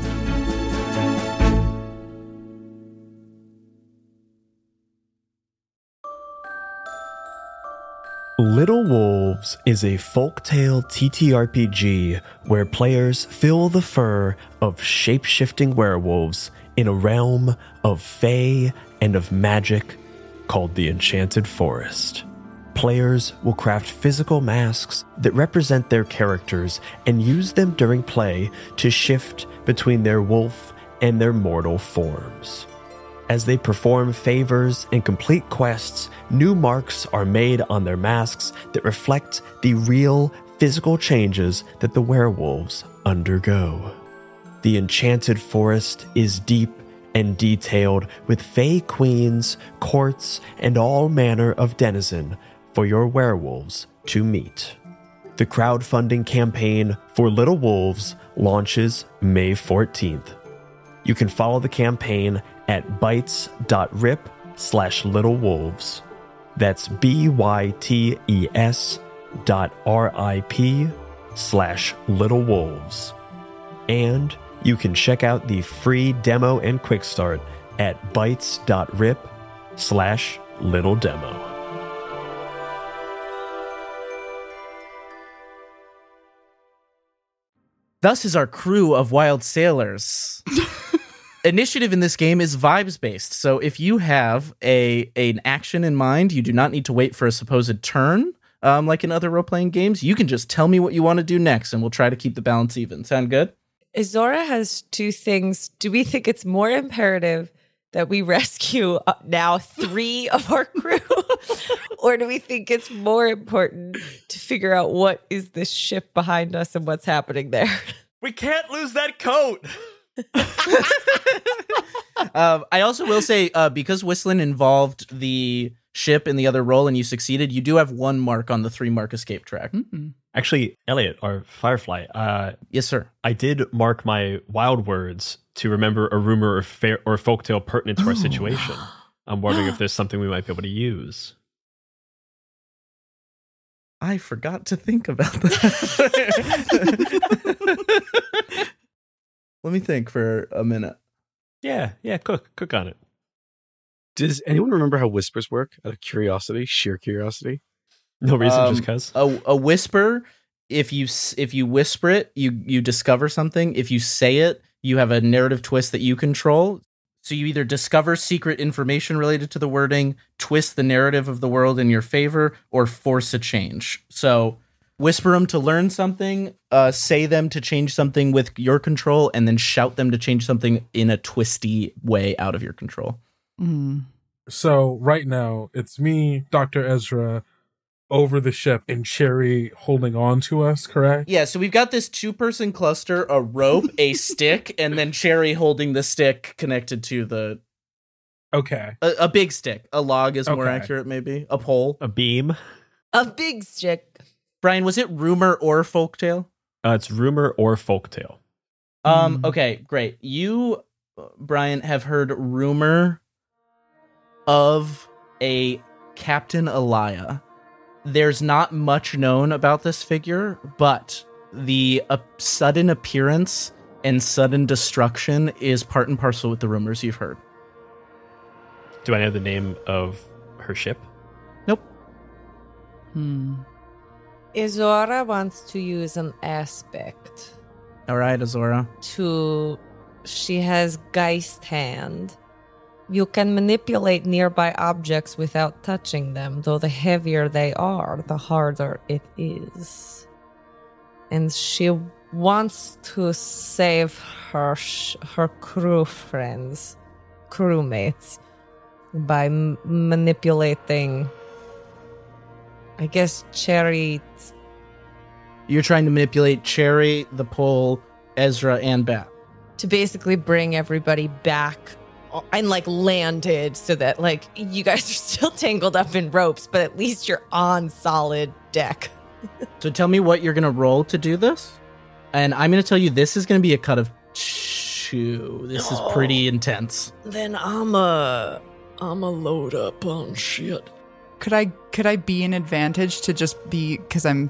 Little Wolves is a folktale TTRPG where players fill the fur of shape-shifting werewolves in a realm of fae and of magic called the Enchanted Forest. Players will craft physical masks that represent their characters and use them during play to shift between their wolf and their mortal forms. As they perform favors and complete quests, new marks are made on their masks that reflect the real physical changes that the werewolves undergo. The Enchanted Forest is deep and detailed with fae queens, courts, and all manner of denizen for your werewolves to meet. The crowdfunding campaign for Little Wolves launches May 14th. You can follow the campaign at bytes.rip/littlewolves. That's bytes.rip/littlewolves. And you can check out the free demo and quick start at bytes.rip/littledemo. Thus is our crew of wild sailors. Initiative in this game is vibes-based, so if you have an action in mind, you do not need to wait for a supposed turn, like in other role-playing games. You can just tell me what you want to do next, and we'll try to keep the balance even. Sound good? Izora has two things. Do we think it's more imperative that we rescue now 3 of our crew? Or do we think it's more important to figure out what is this ship behind us and what's happening there? We can't lose that coat. I also will say, because Whistling involved the ship in the other role and you succeeded, you do have 1 mark on the 3-mark escape track. Mm-hmm. Actually, Elliot, or Firefly, Yes, sir. I did mark my wild words to remember a rumor or folktale pertinent to our situation. I'm wondering if there's something we might be able to use. I forgot to think about that. Let me think for a minute. Yeah, cook on it. Does anyone remember how whispers work? Out of curiosity, sheer curiosity. No reason, just cause. A whisper, if you whisper it, you discover something. If you say it, you have a narrative twist that you control. So you either discover secret information related to the wording, twist the narrative of the world in your favor, or force a change. So whisper them to learn something, say them to change something with your control, and then shout them to change something in a twisty way out of your control. Mm. So right now, it's me, Dr. Ezra, over the ship, and Cherry holding on to us, correct? Yeah, so we've got this 2-person cluster, a rope, a stick, and then Cherry holding the stick connected to the... Okay. A big stick. A log is more Okay. accurate, maybe. A pole. A beam. A big stick. Brian, was it rumor or folktale? It's rumor or folktale. Okay, great. You, Brian, have heard rumor of a Captain Elia. There's not much known about this figure, but the sudden appearance and sudden destruction is part and parcel with the rumors you've heard. Do I know the name of her ship? Nope. Izora wants to use an aspect All right, Azora. to... She has Geist Hand. You can manipulate nearby objects without touching them, though the heavier they are, the harder it is. And she wants to save her crewmates, by manipulating, I guess, Cherry. You're trying to manipulate Cherry, the pole, Ezra, and Bat. To basically bring everybody back and landed so that you guys are still tangled up in ropes, but at least you're on solid deck. So tell me what you're going to roll to do this. And I'm going to tell you this is going to be a cut of 2. This is pretty intense. Then I'ma load up on shit. Could I be an advantage to just be because I'm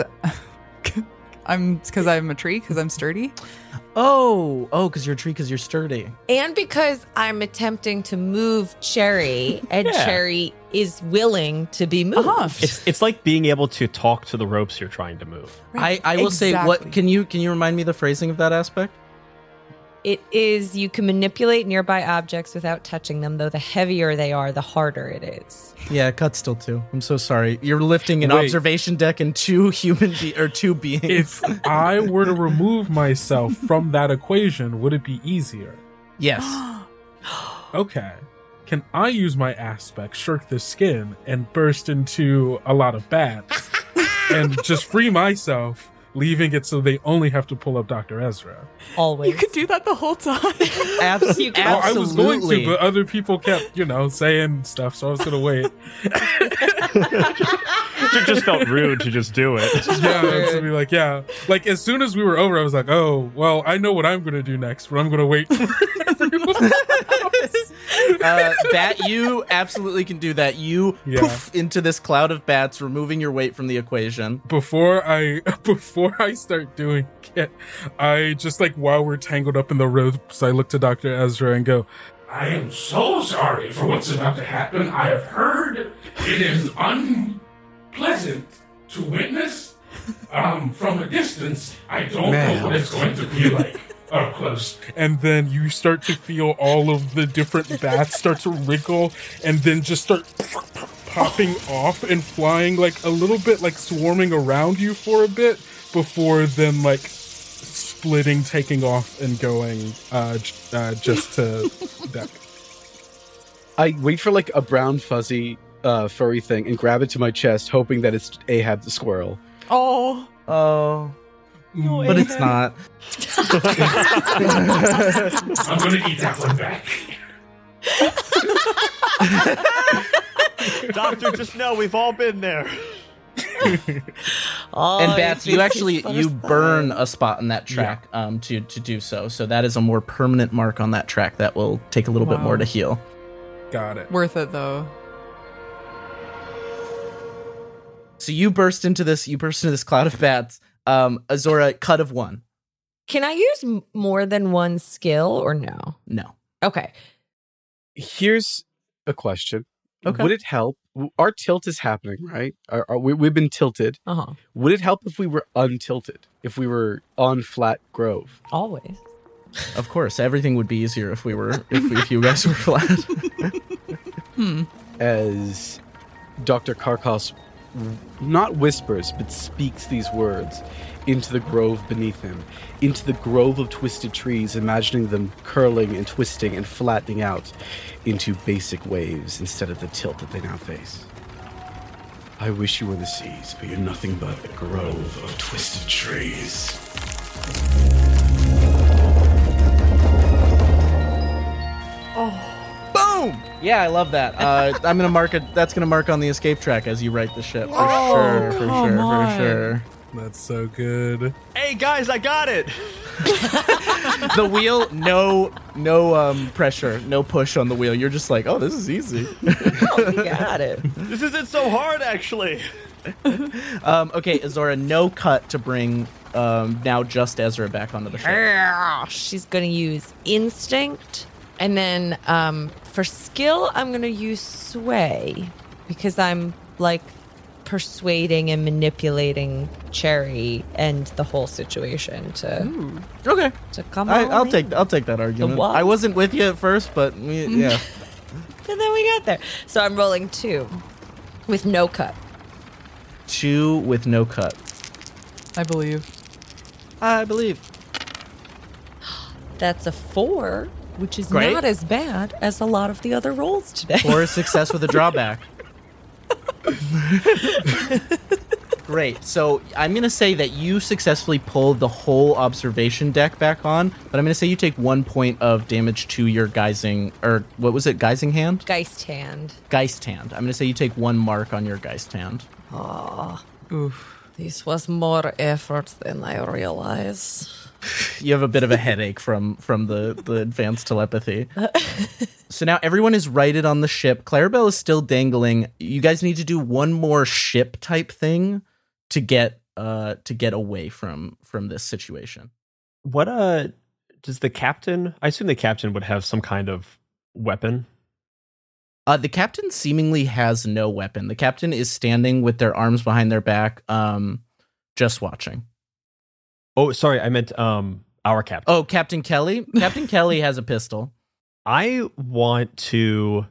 a tree because I'm sturdy? Because you're a tree because you're sturdy. And because I'm attempting to move Cherry, and Yeah. Cherry is willing to be moved. It's like being able to talk to the ropes you're trying to move. I will say, what can you remind me the phrasing of that aspect? It is, you can manipulate nearby objects without touching them, though the heavier they are, the harder it is. Yeah, cut still 2. I'm so sorry. You're lifting an Wait. observation deck and 2 2 beings. If I were to remove myself from that equation, would it be easier? Yes. Okay. Can I use my aspect, shirk the skin, and burst into a lot of bats and just free myself, leaving it so they only have to pull up Dr. Ezra? Always. You could do that the whole time. Absolutely. Well, I was going to, but other people kept, saying stuff, so I was going to wait. It just felt rude to just do it. To be like, yeah. Like, as soon as we were over, I was like, oh, well, I know what I'm going to do next, but I'm going to wait for everyone else. Bat, you absolutely can do that. You poof into this cloud of bats, removing your weight from the equation. Before I start doing it, I just while we're tangled up in the ropes, I look to Dr. Ezra and go, I am so sorry for what's about to happen. I have heard it is unpleasant to witness from a distance. I don't know what it's going to be like up close. and then you start to feel all of the different bats start to wriggle and then just start popping off and flying a little bit, swarming around you for a bit before then splitting, taking off and going just to deck. I wait for like a brown fuzzy furry thing and grab it to my chest, hoping that it's Ahab the squirrel. Oh. Oh. But it's not. I'm gonna eat that one back. Doctor, just know we've all been there. And Bats, you burn a spot in that track to do so. So that is a more permanent mark on that track that will take a little bit more to heal. Got it. Worth it though. So you burst into this cloud of bats. Azora, cut of 1. Can I use more than one skill or no? No. Okay. Here's a question. Okay. Would it help? Our tilt is happening, right? We've been tilted. Uh-huh. Would it help if we were untilted? If we were on flat grove? Always. Of course, everything would be easier if if you guys were flat. As Dr. Karkos not whispers, but speaks these words into the grove beneath him, into the grove of twisted trees, imagining them curling and twisting and flattening out into basic waves instead of the tilt that they now face. I wish you were the seas, but you're nothing but a grove of twisted trees. Boom! Yeah, I love that. I'm gonna mark it. That's gonna mark on the escape track as you right the ship for sure. That's so good. Hey guys, I got it. The wheel, no pressure, no push on the wheel. You're just like, oh, this is easy. Got it. This isn't so hard, actually. Okay, Azora, no cut to bring now just Ezra back onto the ship. She's going to use instinct. And then for skill, I'm going to use sway because I'm like persuading and manipulating Cherry and the whole situation to come on. I'll take that argument. I wasn't with you at first, but yeah. And then we got there. So I'm rolling 2 with no cut. 2 with no cut. I believe. That's a 4, which is Great. not as bad as a lot of the other rolls today. Or a success with a drawback. Great. So I'm going to say that you successfully pulled the whole observation deck back on, but I'm going to say you take 1 point of damage to your Geising, or what was it, Geising hand? Geist hand. Geist hand. I'm going to say you take 1 mark on your Geist hand. Oof. This was more effort than I realized. You have a bit of a headache from the advanced telepathy. So now everyone is righted on the ship. Clarabelle is still dangling. You guys need to do one more ship type thing to get away from this situation. What does the captain? I assume the captain would have some kind of weapon. The captain seemingly has no weapon. The captain is standing with their arms behind their back, just watching. Oh, sorry, I meant our captain. Oh, Captain Kelly? Captain Kelly has a pistol. I want to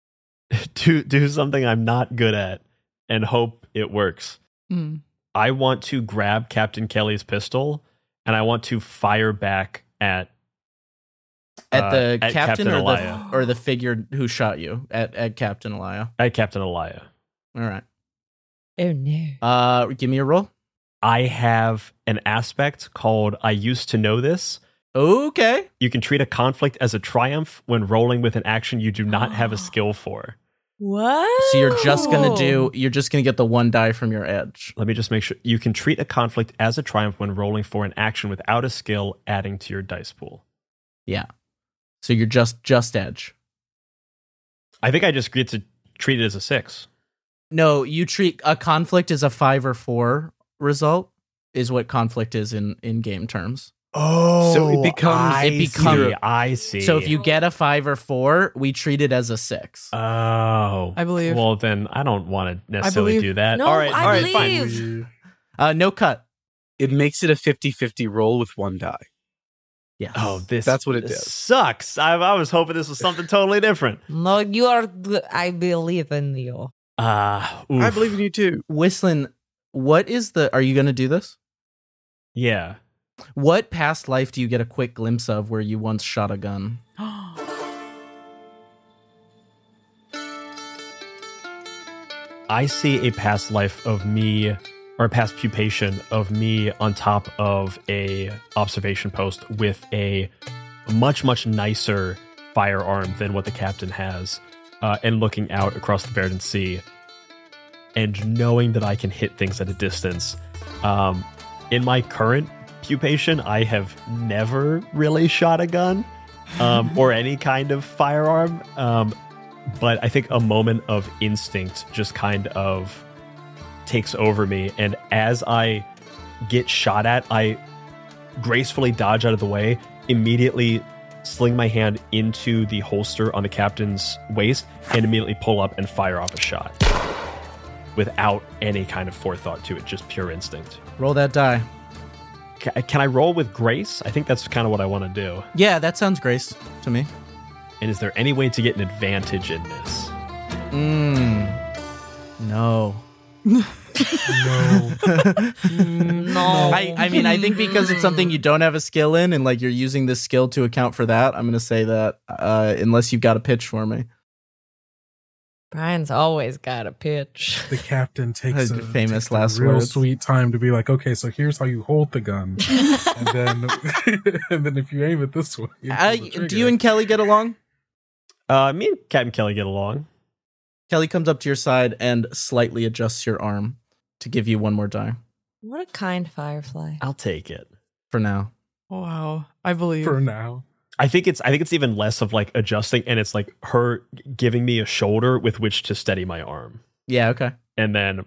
do something I'm not good at and hope it works. I want to grab Captain Kelly's pistol and I want to fire back at the captain Elia. or the figure who shot you at Captain Elia. At Captain Elia. All right. Oh no. Give me a roll. I have an aspect called I used to know this. Okay. You can treat a conflict as a triumph when rolling with an action you do not have a skill for. What? So you're just gonna get the 1 die from your edge. Let me just make sure. You can treat a conflict as a triumph when rolling for an action without a skill, adding to your dice pool. Yeah. So you're just edge. I think I just get to treat it as a 6. No, you treat a conflict as a 5 or 4 result is what conflict is in game terms. Oh, so it becomes. I see. So if you get a 5 or 4, we treat it as a 6. Oh, I believe. Well, then I don't want to necessarily believe. do that. No, all right, I fine. No cut. It makes it a 50-50 roll with 1 die. Yeah. Oh, That's what it this does. sucks. I was hoping this was something totally different. No, you are. I believe in you. I believe in you too. Whistling, are you going to do this? Yeah. What past life do you get a quick glimpse of where you once shot a gun? I see a past life of me, or a past pupation of me on top of a observation post with a much, much nicer firearm than what the captain has, and looking out across the Verdant Sea and knowing that I can hit things at a distance. In my current pupation, I have never really shot a gun or any kind of firearm, but I think a moment of instinct just kind of takes over me, and as I get shot at, I gracefully dodge out of the way, immediately sling my hand into the holster on the captain's waist, and immediately pull up and fire off a shot without any kind of forethought to it, just pure instinct. Roll that die. Can I roll with grace? I think that's kind of what I want to do. Yeah, that sounds grace to me. And is there any way to get an advantage in this? No. No. No. I mean, I think because it's something you don't have a skill in, and like you're using this skill to account for that, I'm going to say that unless you've got a pitch for me. Brian's always got a pitch. The captain takes a Famous takes last a real words. sweet time to be like, okay, so here's how you hold the gun, and then if you aim it this way, you pull the Do you trigger. and Kelly get along? Me and Captain Kelly get along. Kelly comes up to your side and slightly adjusts your arm to give you one more die What a kind firefly. I'll take it. for now. Wow, I believe. for now. I think it's even less of like adjusting, and it's like her giving me a shoulder with which to steady my arm, Yeah, okay. and then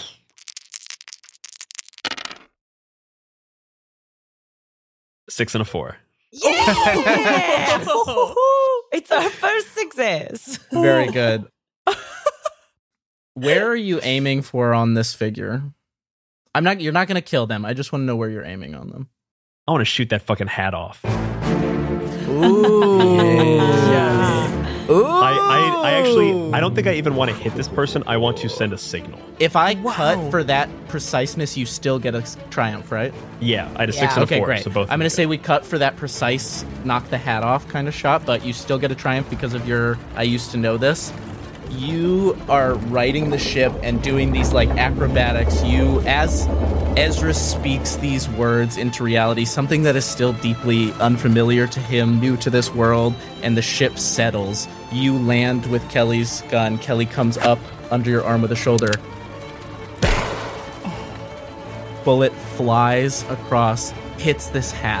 6 and a 4. Yeah! It's our first success. Very good. Where are you aiming for on this figure? You're not going to kill them. I just want to know where you're aiming on them. I want to shoot that fucking hat off. Ooh. Yes. Ooh. I don't think I even want to hit this person. I want to send a signal. If I cut for that preciseness, you still get a triumph, right? Yeah, I had a 6 and a 4. Okay, great. So both. I'm going to say we cut for that precise knock the hat off kind of shot, but you still get a triumph because of your I used to know this. You are riding the ship and doing these like acrobatics. You, as Ezra speaks these words into reality, something that is still deeply unfamiliar to him, new to this world, and the ship settles. You land with Kelly's gun. Kelly comes up under your arm with a shoulder. Bullet flies across, hits this hat.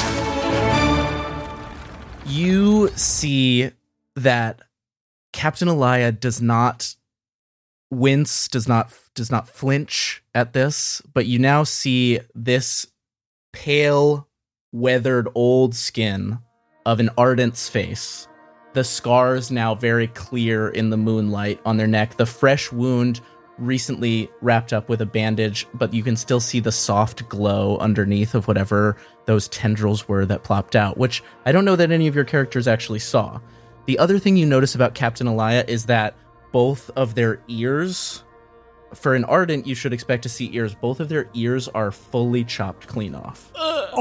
You see that Captain Elia does not wince, does not flinch at this, but you now see this pale, weathered old skin of an Ardent's face. The scars now very clear in the moonlight on their neck. The fresh wound recently wrapped up with a bandage, but you can still see the soft glow underneath of whatever those tendrils were that plopped out, which I don't know that any of your characters actually saw. The other thing you notice about Captain Elia is that both of their ears, for an Ardent, you should expect to see ears. Both of their ears are fully chopped clean off.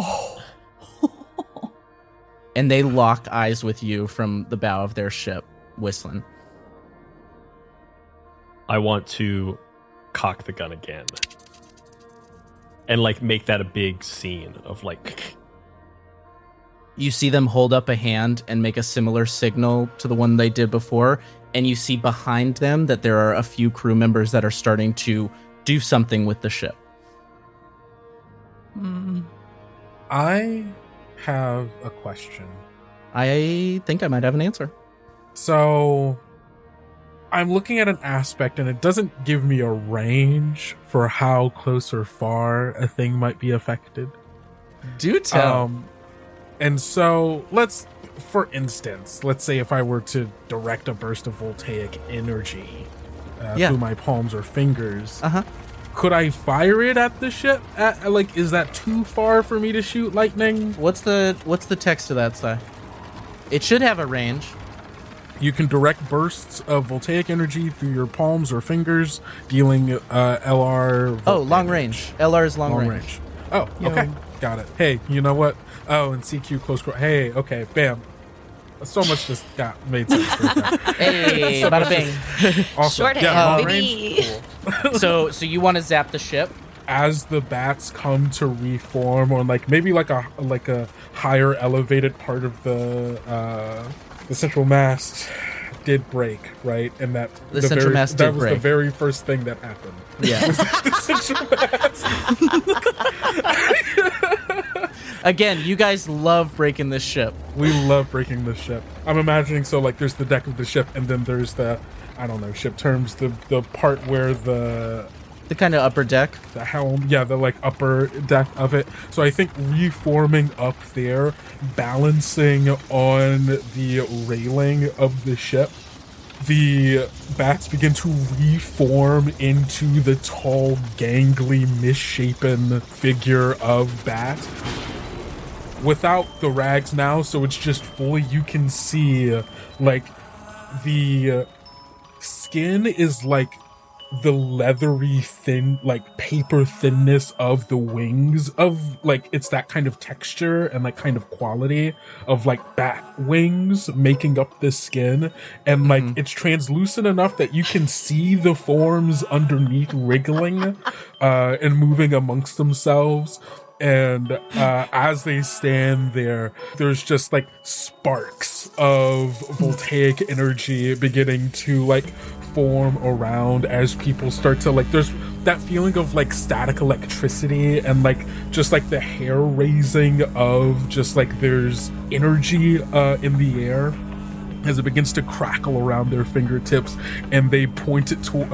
And they lock eyes with you from the bow of their ship, whistling. I want to cock the gun again and like make that a big scene of like. You see them hold up a hand and make a similar signal to the one they did before, and you see behind them that there are a few crew members that are starting to do something with the ship. I have a question. I think I might have an answer. So I'm looking at an aspect and it doesn't give me a range for how close or far a thing might be affected. Do tell. And so for instance, let's say if I were to direct a burst of voltaic energy through my palms or fingers, could I fire it at the ship? Is that too far for me to shoot lightning? What's the text of that say? It should have a range. You can direct bursts of voltaic energy through your palms or fingers, dealing LR. Long range. LR is long range. Oh, okay. Got it. Hey, you know what? Oh, and CQ close. Hey, okay, bam. So much just got made sense right there. Hey, bada bing. Awesome. Shorthand, long baby. range, cool. So you want to zap the ship? As the bats come to reform on like maybe like a higher elevated part of the central mast did break, right? And that The central mast did that was break. the very first thing that happened. Yeah. The central mast. Again, you guys love breaking this ship. We love breaking the ship. I'm imagining so like there's the deck of the ship and then there's the I don't know ship terms the part where the The kind of upper deck. the helm, yeah, the like upper deck of it. So I think reforming up there, balancing on the railing of the ship, the bats begin to reform into the tall, gangly, misshapen figure of Bat. Without the rags now, so it's just fully, you can see, like, the skin is like the leathery thin, like paper thinness of the wings of like it's that kind of texture and like kind of quality of like bat wings making up the skin, and like it's translucent enough that you can see the forms underneath wriggling and moving amongst themselves. And as they stand there, there's just like sparks of voltaic energy beginning to like form around as people start to like, there's that feeling of like static electricity and like just like the hair raising of just like there's energy in the air as it begins to crackle around their fingertips, and they point it to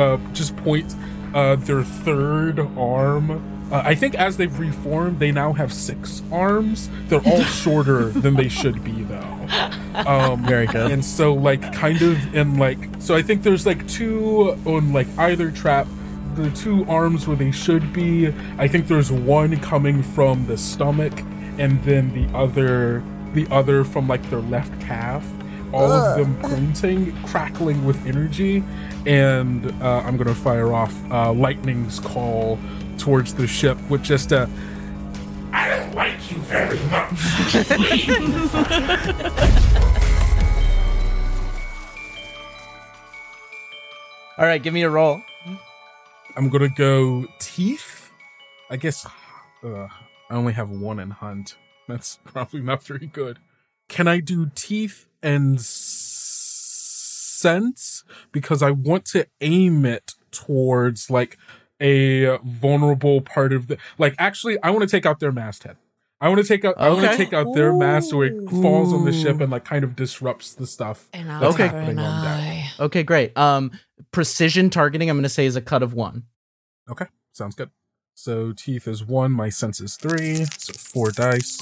their third arm. I think as they've reformed, they now have 6 arms. They're all shorter than they should be, though. Very good. And so, like, kind of in, like... So I think there's, like, 2 on, like, either trap. The 2 arms where they should be. I think there's 1 coming from the stomach, and then the other from, like, their left calf. All of them pointing, crackling with energy. And I'm going to fire off Lightning's Call towards the ship with just a I don't like you very much. All right, give me a roll. I'm gonna go teeth. I guess I only have 1 in hunt. That's probably not very good. Can I do teeth and sense? Because I want to aim it towards like a vulnerable part of the like. Actually, I want to take out their masthead. I want to take out. I want to take out their mast so it falls on the ship and like kind of disrupts the stuff. And that's Okay. happening on deck. Okay, great. Precision targeting, I'm going to say, is a cut of 1. Okay, sounds good. So teeth is 1, my sense is 3, so 4 dice.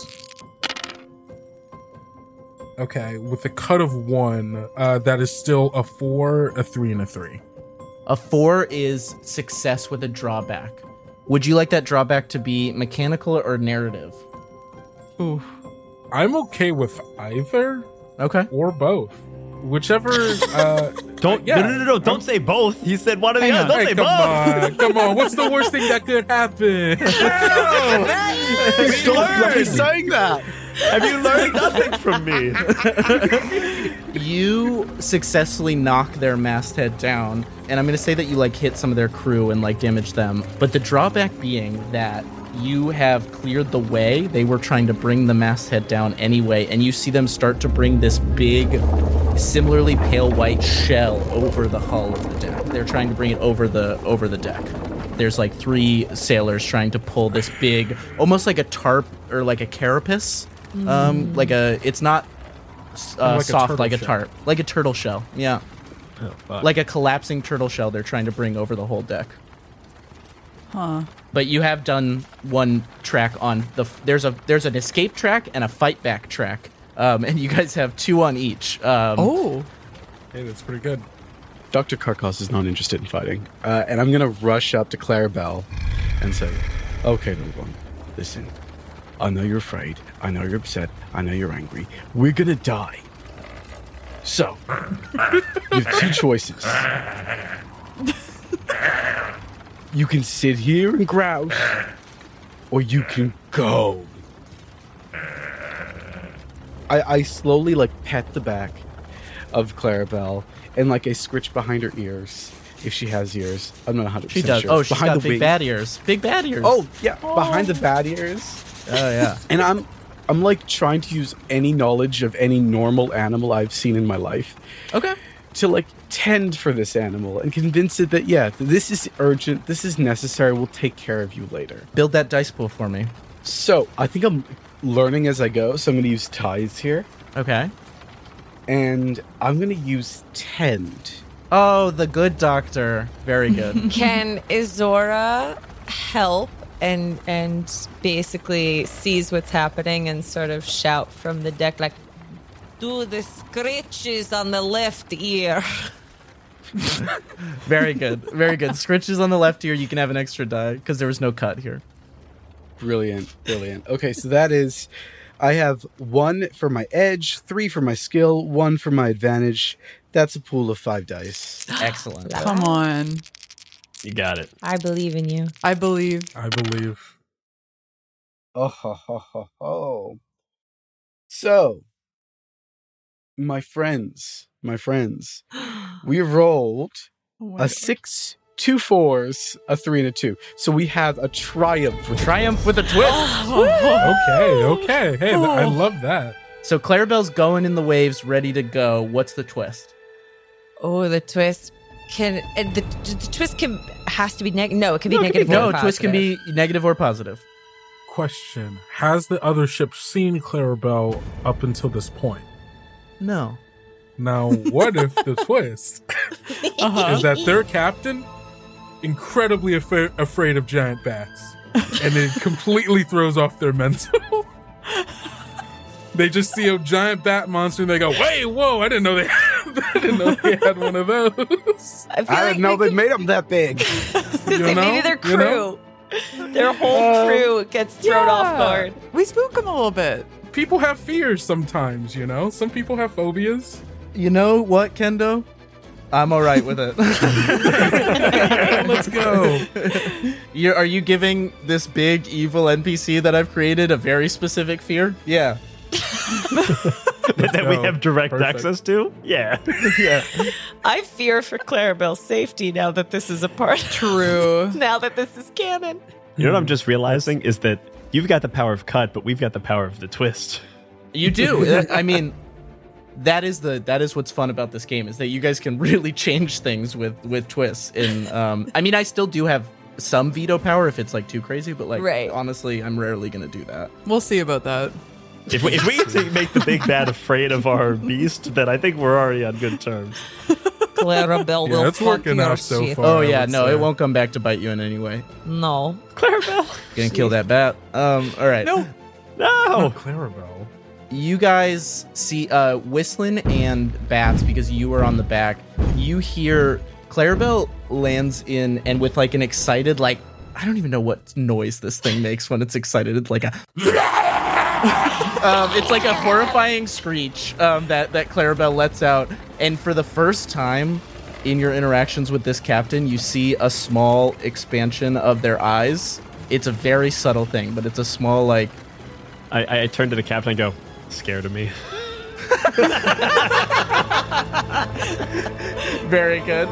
Okay, with a cut of 1, that is still a 4, a 3, and a 3. A 4 is success with a drawback. Would you like that drawback to be mechanical or narrative? Ooh. I'm okay with either Okay. or both. Whichever. Don't yeah. no. Don't say both. He said one or the other. Don't Hey, say come both. on, come on. What's the worst thing that could happen? He's He's saying that. Have you learned nothing from me? You successfully knock their masthead down, and I'm going to say that you like hit some of their crew and like damage them. But the drawback being that you have cleared the way. They were trying to bring the masthead down anyway, and you see them start to bring this big, similarly pale white shell over the hull of the deck. They're trying to bring it over the deck. There's like 3 sailors trying to pull this big, almost like a tarp or like a carapace. It's not Like a soft turtle like a shell. tarp, like a turtle shell. Yeah, like a collapsing turtle shell. They're trying to bring over the whole deck. Huh. But you have done 1 track on the. There's an escape track and a fight back track, and you guys have 2 on each. Oh. Hey, that's pretty good. Dr. Karkos is not interested in fighting, and I'm gonna rush up to Clarabelle and say, "Okay, little one, listen. I know you're afraid. I know you're upset. I know you're angry. We're gonna die. So, you have 2 choices. You can sit here and grouse, or you can go. I slowly like pet the back of Clarabelle and like I scritch behind her ears if she has ears. I'm not 100% She does. sure. Oh, she's Behind got the big wing. bad ears. Big bad ears. Oh yeah, behind the bad ears. Oh, yeah. And I'm like trying to use any knowledge of any normal animal I've seen in my life Okay. to like tend for this animal and convince it that this is urgent, this is necessary, we'll take care of you later. Build that dice pool for me. So I think I'm learning as I go, so I'm going to use tithes here, Okay. and I'm going to use tend. Oh, the good doctor. Very good. Can Izora help and basically sees what's happening and sort of shout from the deck like, do the scritches on the left ear? Very good. Very good. Scritches on the left ear. You can have an extra die because there was no cut here. Brilliant. Okay, so that is, I have 1 for my edge, 3 for my skill, 1 for my advantage. That's a pool of 5 dice. Excellent. Come on. You got it. I believe in you. I believe. I believe. Oh, ho, ho, ho, ho. So, my friends, we rolled Oh my a God. 6, 2 4s, a 3, and a 2. So we have a triumph. Triumph with a twist. Okay. Hey, I love that. So Clarabelle's going in the waves, ready to go. What's the twist? Oh, the twist the twist has to be negative. No, it can be negative. No, or twist can positive. be negative or positive. Question: has the other ship seen Clarabelle up until this point? No. Now, what if the twist is that their captain incredibly afraid of giant bats, and it completely throws off their mental? They just see a giant bat monster and they go, "Wait, whoa! I didn't know they had one of those." I feel I like didn't know they could- made them that big. You know? maybe their You know? crew, their whole crew gets thrown off guard. We spook them a little bit. People have fears sometimes, you know? Some people have phobias. You know what, Kendo? I'm all right with it. Let's go. Are you giving this big evil NPC that I've created a very specific fear? Yeah. That we have direct Perfect. access to? Yeah. I fear for Clarabelle's safety now that this is a part. True. Now that this is canon. You know what I'm just realizing is that you've got the power of cut, but we've got the power of the twist. You do. I mean, that is what's fun about this game is that you guys can really change things with twists. I mean, I still do have some veto power if it's like too crazy, but like Right. honestly, I'm rarely gonna do that. We'll see about that. If we make the big bad afraid of our beast, then I think we're already on good terms. Clarabelle Yeah, will it's working fuck your out so shit. far. Oh I yeah, would no, say. it won't come back to bite you in any way. No. Clarabelle. Gonna kill that bat. All right. No. Oh, Clarabelle. You guys see Whistling and Bats because you were on the back. You hear Clarabelle lands in and with like an excited, like, I don't even know what noise this thing makes when it's excited. It's like a it's like a horrifying screech that Clarabelle lets out. And for the first time in your interactions with this captain, you see a small expansion of their eyes. It's a very subtle thing, but it's a small like I turn to the captain and go, scared of me. very good.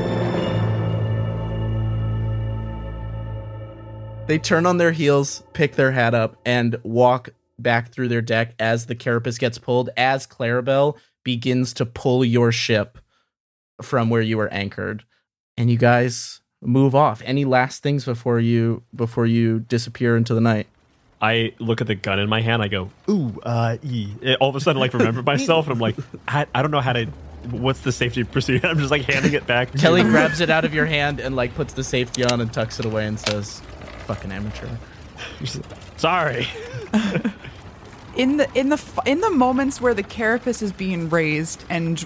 They turn on their heels, pick their hat up, and walk back through their deck as the carapace gets pulled, as Clarabelle begins to pull your ship from where you were anchored. And you guys move off. Any last things before you disappear into the night? I look at the gun in my hand. I go, ooh, all of a sudden, like, remember myself, and I'm like, I don't know how to. What's the safety procedure? I'm just like handing it back. Kelly grabs it out of your hand and like puts the safety on and tucks it away and says, "Fucking amateur." Sorry. In the moments where the carapace is being raised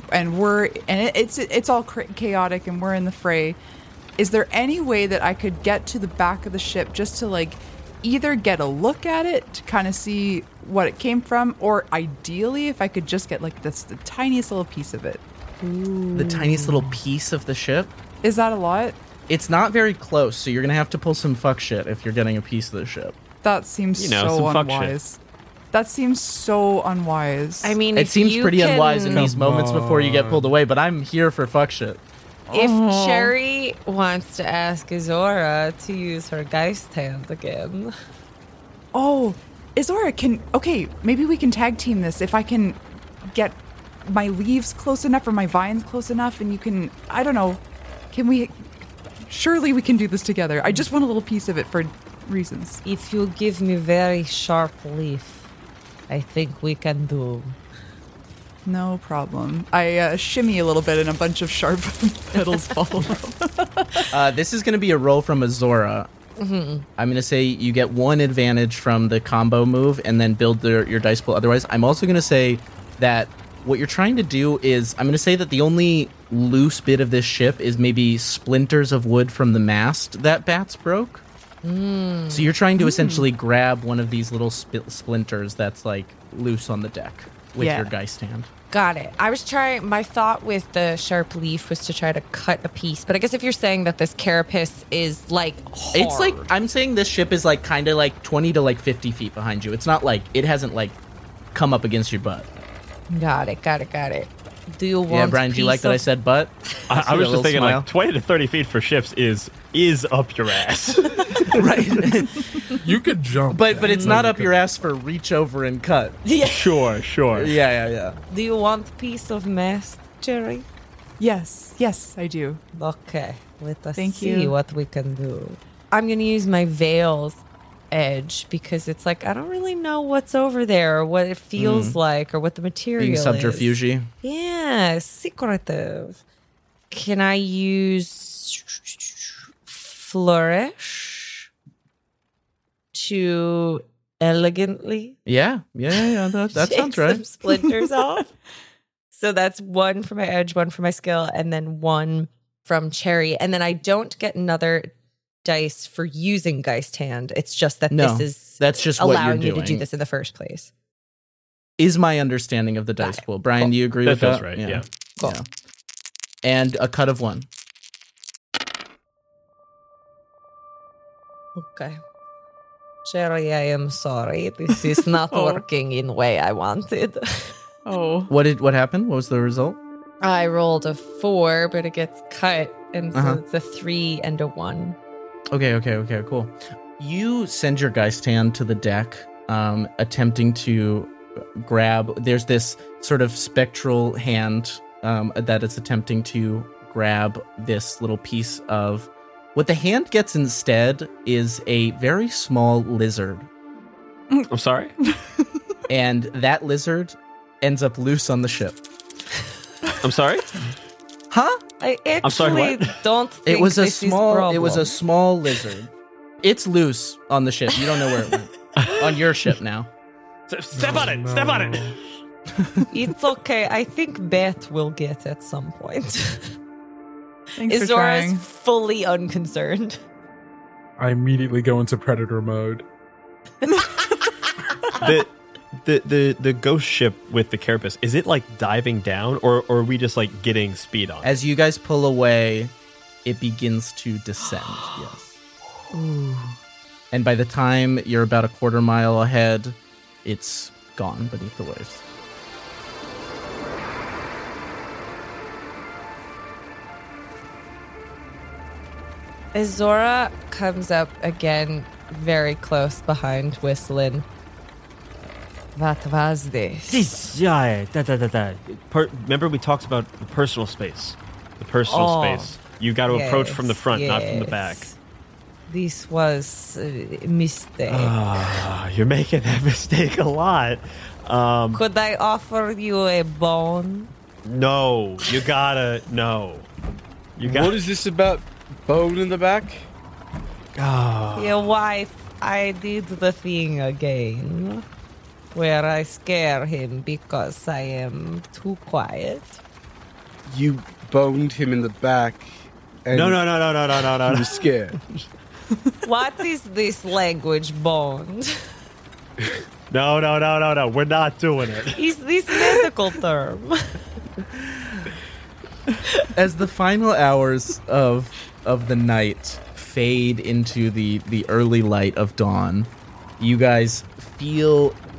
it's all chaotic and we're in the fray, is there any way that I could get to the back of the ship just to like either get a look at it to kind of see what it came from, or ideally if I could just get like the tiniest little piece of it? The tiniest little piece of the ship. Is that a lot? It's not very close, so you're gonna have to pull some fuck shit if you're getting a piece of the ship. That seems You know, so some fuck shit. unwise. That seems so unwise. I mean, It if seems you pretty can- unwise in these Come moments before you get on. pulled away, but I'm here for fuck shit. If Cherry wants to ask Azora to use her Geist hand again. Oh, Izora okay, maybe we can tag team this if I can get my leaves close enough or my vines close enough and you can, I don't know, surely we can do this together. I just want a little piece of it for reasons. If you give me very sharp leaf, I think we can do. No problem. I shimmy a little bit and a bunch of sharp petals fall out. This is going to be a roll from Azora. I'm going to say you get one advantage from the combo move and then build your dice pool otherwise. I'm also going to say that what you're trying to do is, I'm going to say that the only loose bit of this ship is maybe splinters of wood from the mast that Bats broke. So you're trying to essentially grab one of these little splinters that's like loose on the deck with Yeah. your Geist hand. Got it. My thought with the sharp leaf was to try to cut a piece, but I guess if you're saying that this carapace is like hard. It's like, I'm saying this ship is like kind of like 20 to like 50 feet behind you. It's not like, it hasn't like come up against your butt. Got it. Do you want Yeah, Brian, do you like that I said butt? I See was that just thinking little like 20 to 30 feet for ships is up your ass. Right. You could jump. but it's not up Okay. your ass for reach over and cut. Sure. Yeah. Do you want piece of mast, Cherry? Yes, I do. Okay, let us Thank see you. what we can do. I'm going to use my veil's edge because it's like I don't really know what's over there or what it feels like or what the material Being is. subterfuge. Yeah, secretive. Can I use flourish to elegantly Yeah. That take sounds some right. splinters off? So that's one for my edge, one for my skill, and then one from Cherry. And then I don't get another dice for using Geist Hand. It's just that No, this is that's just what allowing you're me to do doing. this in the first place. Is my understanding of the Got dice it. pool. Brian, do you agree That with feels that? right, yeah. Cool. Yeah. And a cut of 1. Okay. Cherry, I am sorry. This is not Oh. working in the way I wanted. Oh. What happened? What was the result? I rolled a 4, but it gets cut. And so Uh-huh. it's a 3 and a 1. Okay, cool. You send your Geist hand to the deck, attempting to grab. There's this sort of spectral hand that is attempting to grab this little piece of. What the hand gets instead is a very small lizard, I'm sorry. and that lizard ends up loose on the ship. I'm sorry. Huh? I actually I'm sorry, what? don't think It was a this is small. It was a problem. small lizard. It's loose on the ship. You don't know where it went. On your ship now. Step on it. Step on it. It's okay. I think Beth will get at some point. Thanks for Izora's trying. fully unconcerned. I immediately go into predator mode. The ghost ship with the carapace, is it like diving down or are we just like getting speed on it? As you guys pull away, it begins to descend. Yes. And by the time you're about a quarter mile ahead, it's gone beneath the waves. Izora comes up again very close behind Whistling. What was this? This, yeah, remember we talked about the personal space. The personal Oh, space. You got to approach from the front, not from the back. yes. This was a mistake. You're making that mistake a lot. Could I offer you a bone? No, you gotta, no. You got What is this about bone in the back? Your wife, I did the thing again. Where I scare him because I am too quiet. You boned him in the back. And No. He was scared. What is this language bond? No. We're not doing it. Is this medical term? As the final hours of the night fade into the early light of dawn, you guys feel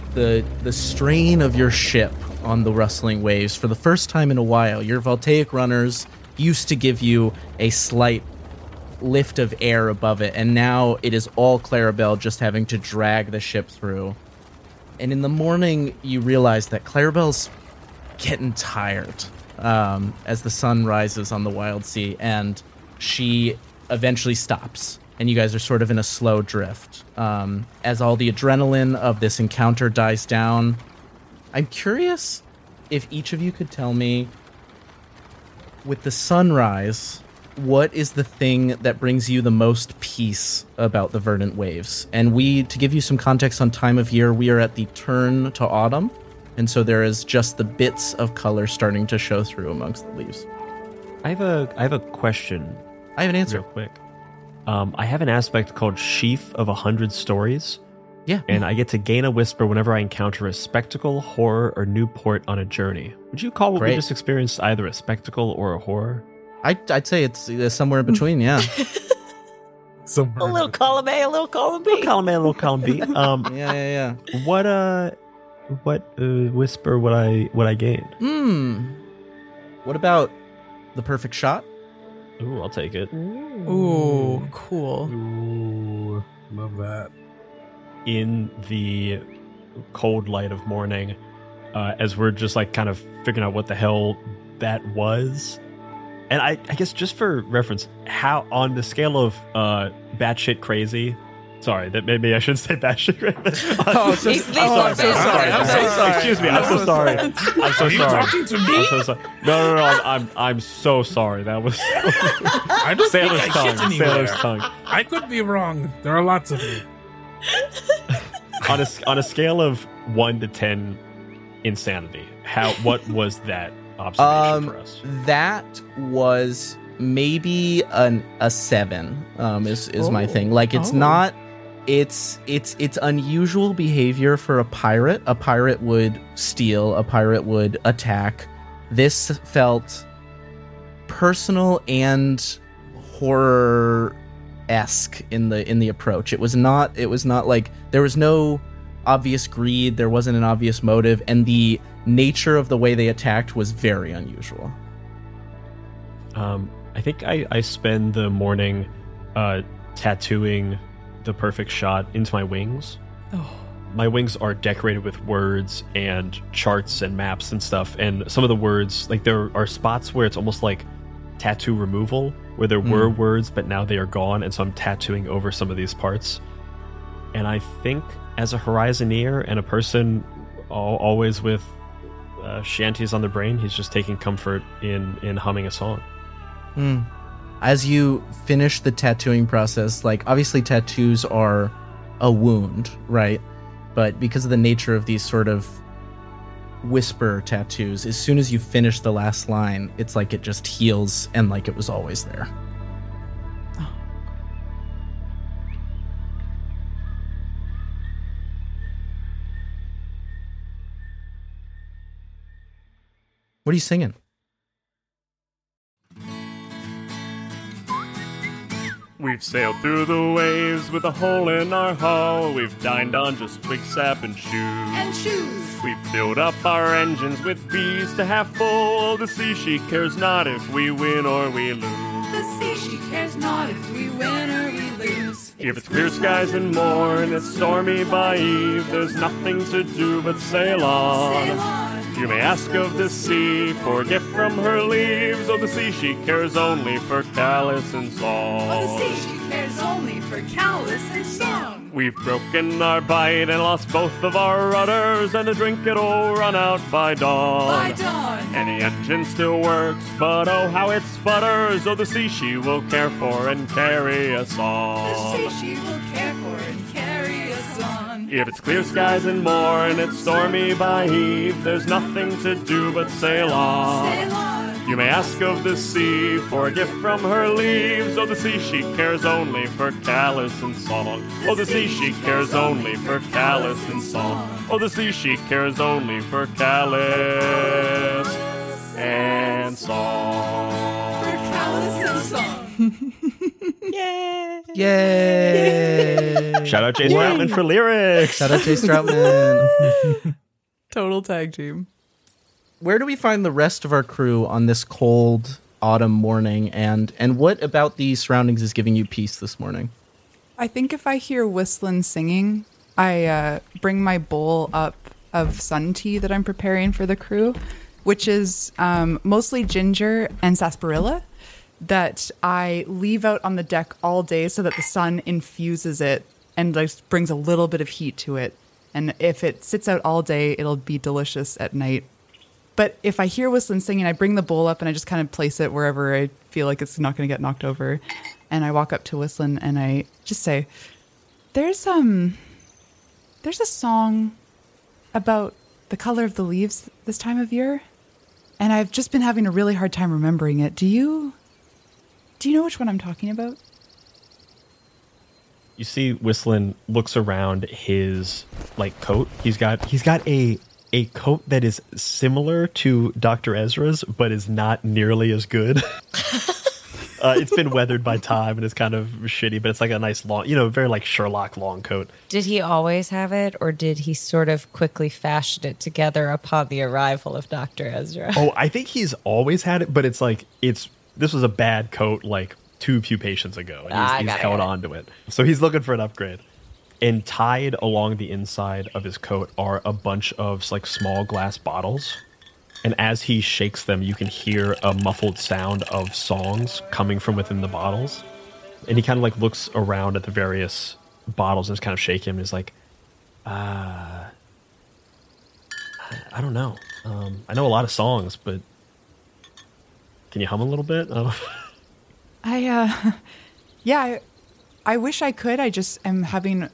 the strain of your ship on the rustling waves for the first time in a while. Your voltaic runners used to give you a slight lift of air above it, and now it is all Clarabelle just having to drag the ship through. And in the morning, you realize that Clarabelle's getting tired as the sun rises on the wild sea, and she eventually stops. And you guys are sort of in a slow drift. As all the adrenaline of this encounter dies down, I'm curious if each of you could tell me, with the sunrise, what is the thing that brings you the most peace about the verdant waves? And to give you some context on time of year, we are at the turn to autumn, and so there is just the bits of color starting to show through amongst the leaves. I have a question. I have an answer. Real quick. I have an aspect called Sheaf of 100 Stories. Yeah. And I get to gain a whisper whenever I encounter a spectacle, horror, or new port on a journey. Would you call what we just experienced either a spectacle or a horror? I'd say it's somewhere in between, yeah. A little column A, a little column B. A little column A, a little column B. Yeah. What whisper would I gain? What about the perfect shot? Ooh, I'll take it. Ooh, cool. Ooh, love that. In the cold light of morning, as we're just like kind of figuring out what the hell that was. And I guess just for reference, how on the scale of batshit crazy, sorry, that maybe I shouldn't say batshit crazy. I'm so sorry. Excuse me, I'm so sorry. I'm so Are you sorry. talking to me? I'm so sorry. No, I'm so sorry. That was I don't Sailor's think I tongue. shit anywhere. Sailor's tongue. I could be wrong. There are lots of you. On a scale of 1 to 10 insanity, what was that observation for us? That was maybe a 7. Is my thing. Like it's not. It's unusual behavior for a pirate. A pirate would steal. A pirate would attack. This felt personal and horror-esque in the approach. It was not like there was no obvious greed. There wasn't an obvious motive, and the nature of the way they attacked was very unusual. I think I spend the morning tattooing the perfect shot into my wings. Oh. My wings are decorated with words and charts and maps and stuff, and some of the words, like there are spots where it's almost like tattoo removal, where there were words but now they are gone, and so I'm tattooing over some of these parts. And I think as a Horizoneer and a person always with shanties on the brain, he's just taking comfort in humming a song. As you finish the tattooing process, like obviously tattoos are a wound, right? But because of the nature of these sort of whisper tattoos, as soon as you finish the last line, it's like it just heals and like it was always there. What are you singing? We've sailed through the waves with a hole in our hull. We've dined on just twig sap and shoes. We've filled up our engines with bees to half full. The sea she cares not if we win or we lose. The sea she cares not if we win or we lose. If it's clear skies and morn, it's stormy by eve. There's nothing to do but sail on. You may ask of the sea for a gift from her leaves. Oh, the sea she cares only for callous and song. Oh, the sea she cares only for callous and song. We've broken our bite and lost both of our rudders, and the drink it'll run out by dawn. By dawn. And the engine still works, but oh how it sputters. Oh, the sea she will care for and carry us on. The sea she will care for and carry us on. If it's clear skies and morn, it's stormy by eve. There's nothing to do but sail on. Sail on. You may ask of the sea for a gift from her leaves. Oh, the sea she cares only for callous and song. Oh, the sea she cares only for callous and song. Oh, the sea she cares only for callous and song. For callous and song. Yay! Shout out Jay Stroutman for lyrics. Shout out Jay Stroutman. Total tag team. Where do we find the rest of our crew on this cold autumn morning? And what about the surroundings is giving you peace this morning? I think if I hear Whistling singing, I bring my bowl up of sun tea that I'm preparing for the crew, which is mostly ginger and sarsaparilla that I leave out on the deck all day so that the sun infuses it and like brings a little bit of heat to it. And if it sits out all day, it'll be delicious at night. But if I hear Whistling singing, I bring the bowl up and I just kind of place it wherever I feel like it's not going to get knocked over. And I walk up to Whistling and I just say, there's a song about the color of the leaves this time of year. And I've just been having a really hard time remembering it. Do you know which one I'm talking about? You see Whistling looks around his coat. He's got a coat that is similar to Dr. Ezra's, but is not nearly as good. It's been weathered by time and it's kind of shitty, but it's like a nice long, very Sherlock long coat. Did he always have it, or did he sort of quickly fashion it together upon the arrival of Dr. Ezra? Oh, I think he's always had it, but this was a bad coat two pupations ago, and he's held on to it. So he's looking for an upgrade. And tied along the inside of his coat are a bunch of small glass bottles. And as he shakes them, you can hear a muffled sound of songs coming from within the bottles. And he kind of looks around at the various bottles and just kind of shake him. And is like, I don't know. I know a lot of songs, but can you hum a little bit? I wish I could. I just am having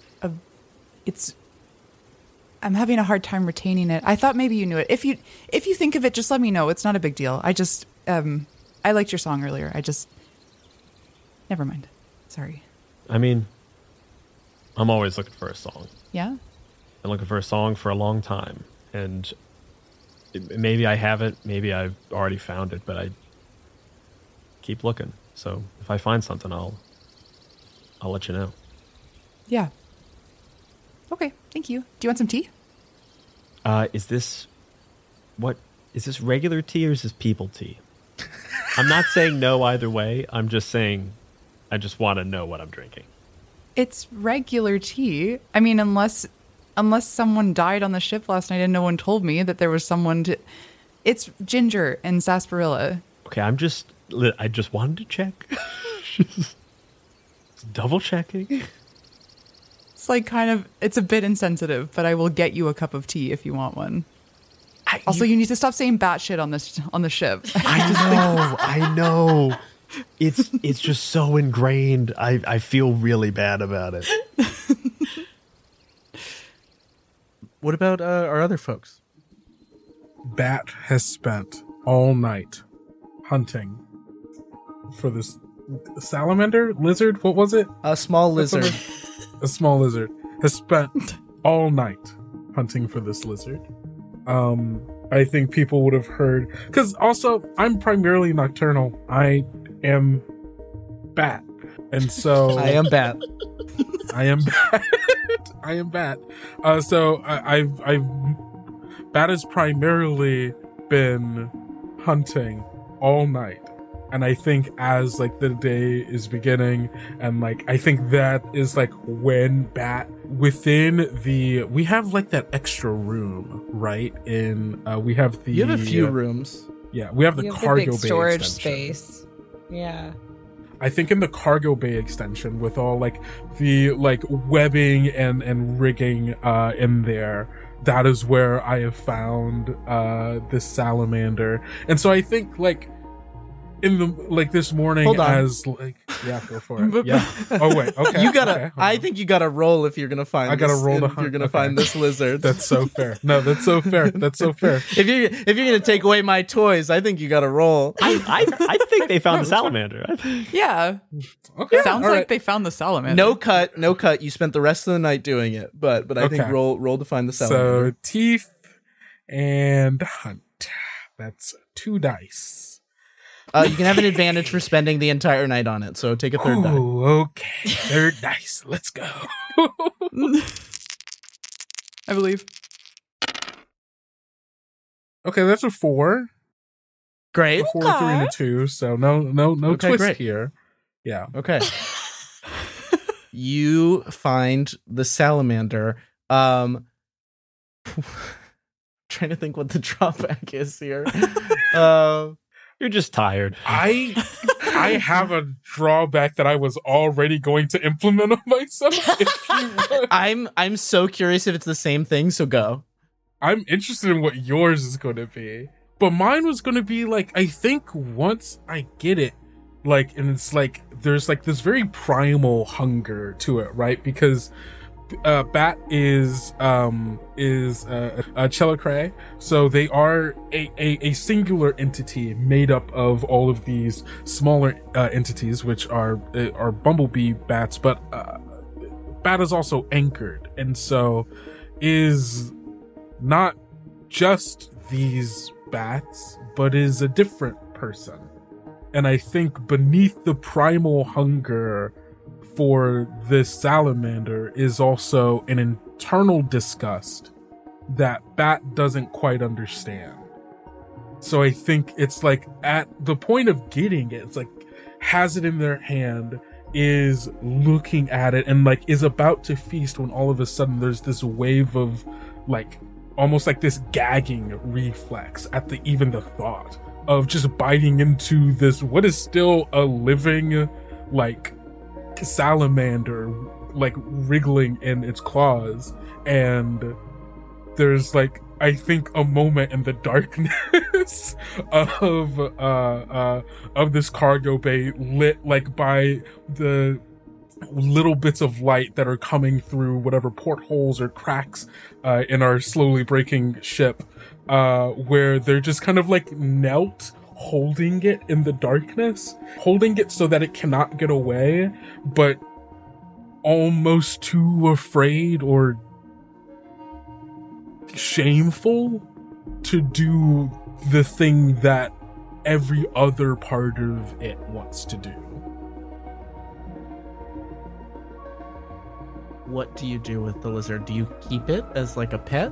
I'm having a hard time retaining it. I thought maybe you knew it. If you think of it, just let me know. It's not a big deal. I just I liked your song earlier. Never mind. Sorry. I mean, I'm always looking for a song. Yeah? I'm looking for a song for a long time. And maybe I have it. Maybe I've already found it, but I keep looking. So if I find something, I'll let you know. Yeah. Okay, thank you. Do you want some tea? Is this regular tea or is this people tea? I'm not saying no either way. I'm just saying I just want to know what I'm drinking. It's regular tea. I mean, unless someone died on the ship last night and no one told me that there was someone to... It's ginger and sarsaparilla. Okay, I just wanted to check. Just double checking. It's a bit insensitive, but I will get you a cup of tea if you want one. You need to stop saying batshit on the ship. I know. It's just so ingrained. I feel really bad about it. What about our other folks? Bat has spent all night hunting for this salamander lizard. What was it? A small lizard. A small lizard has spent all night hunting for this lizard. I think people would have heard, because also I'm primarily nocturnal. I am Bat, and so I am Bat. I am Bat. I am Bat. So I've Bat has primarily been hunting all night. And I think as the day is beginning, and I think that is when Bat within we have that extra room, right? We have the you have a few rooms. Yeah, we have the cargo big bay storage extension. space. Yeah. I think in the cargo bay extension with all the webbing and rigging in there, that is where I have found this salamander. And so I think in the this morning, hold on. as yeah, go for it. Yeah. Oh wait, okay. You gotta. Okay, I think you gotta roll if you're gonna find. I gotta roll to if you're gonna okay. find this lizard. That's so fair. No, that's so fair. That's so fair. If you're gonna take away my toys, I think you gotta roll. I think they found the salamander. Yeah. Okay. Sounds all like right. they found the salamander. No cut. You spent the rest of the night doing it, but I think Okay. roll to find the salamander. So teeth and hunt. That's 2 dice. You can have an advantage for spending the entire night on it, so take a third die. Oh, okay. Third dice. Let's go. I believe. Okay, that's a 4. Great. A 4, 3, and a 2. So no Okay, twist great. here. Yeah. Okay. You find the salamander. Trying to think what the drawback is here. You're just tired. I have a drawback that I was already going to implement on myself. If you would. I'm so curious if it's the same thing, so go. I'm interested in what yours is going to be. But mine was going to be like, I think once I get it, like, and it's like, there's like this very primal hunger to it, right? Because Bat is a Chelicrae, so they are a singular entity made up of all of these smaller entities, which are bumblebee bats, but Bat is also anchored, and so is not just these bats, but is a different person. And I think beneath the primal hunger for this salamander is also an internal disgust that Bat doesn't quite understand. So I think it's like at the point of getting it, it's like has it in their hand, is looking at it, and like is about to feast when all of a sudden there's this wave of like almost like this gagging reflex at even the thought of just biting into this what is still a living like salamander, like wriggling in its claws. And there's like I think a moment in the darkness of this cargo bay lit like by the little bits of light that are coming through whatever portholes or cracks in our slowly breaking ship, where they're just kind of like knelt holding it in the darkness, holding it so that it cannot get away, but almost too afraid or shameful to do the thing that every other part of it wants to do. What do you do with the lizard? Do you keep it as like a pet?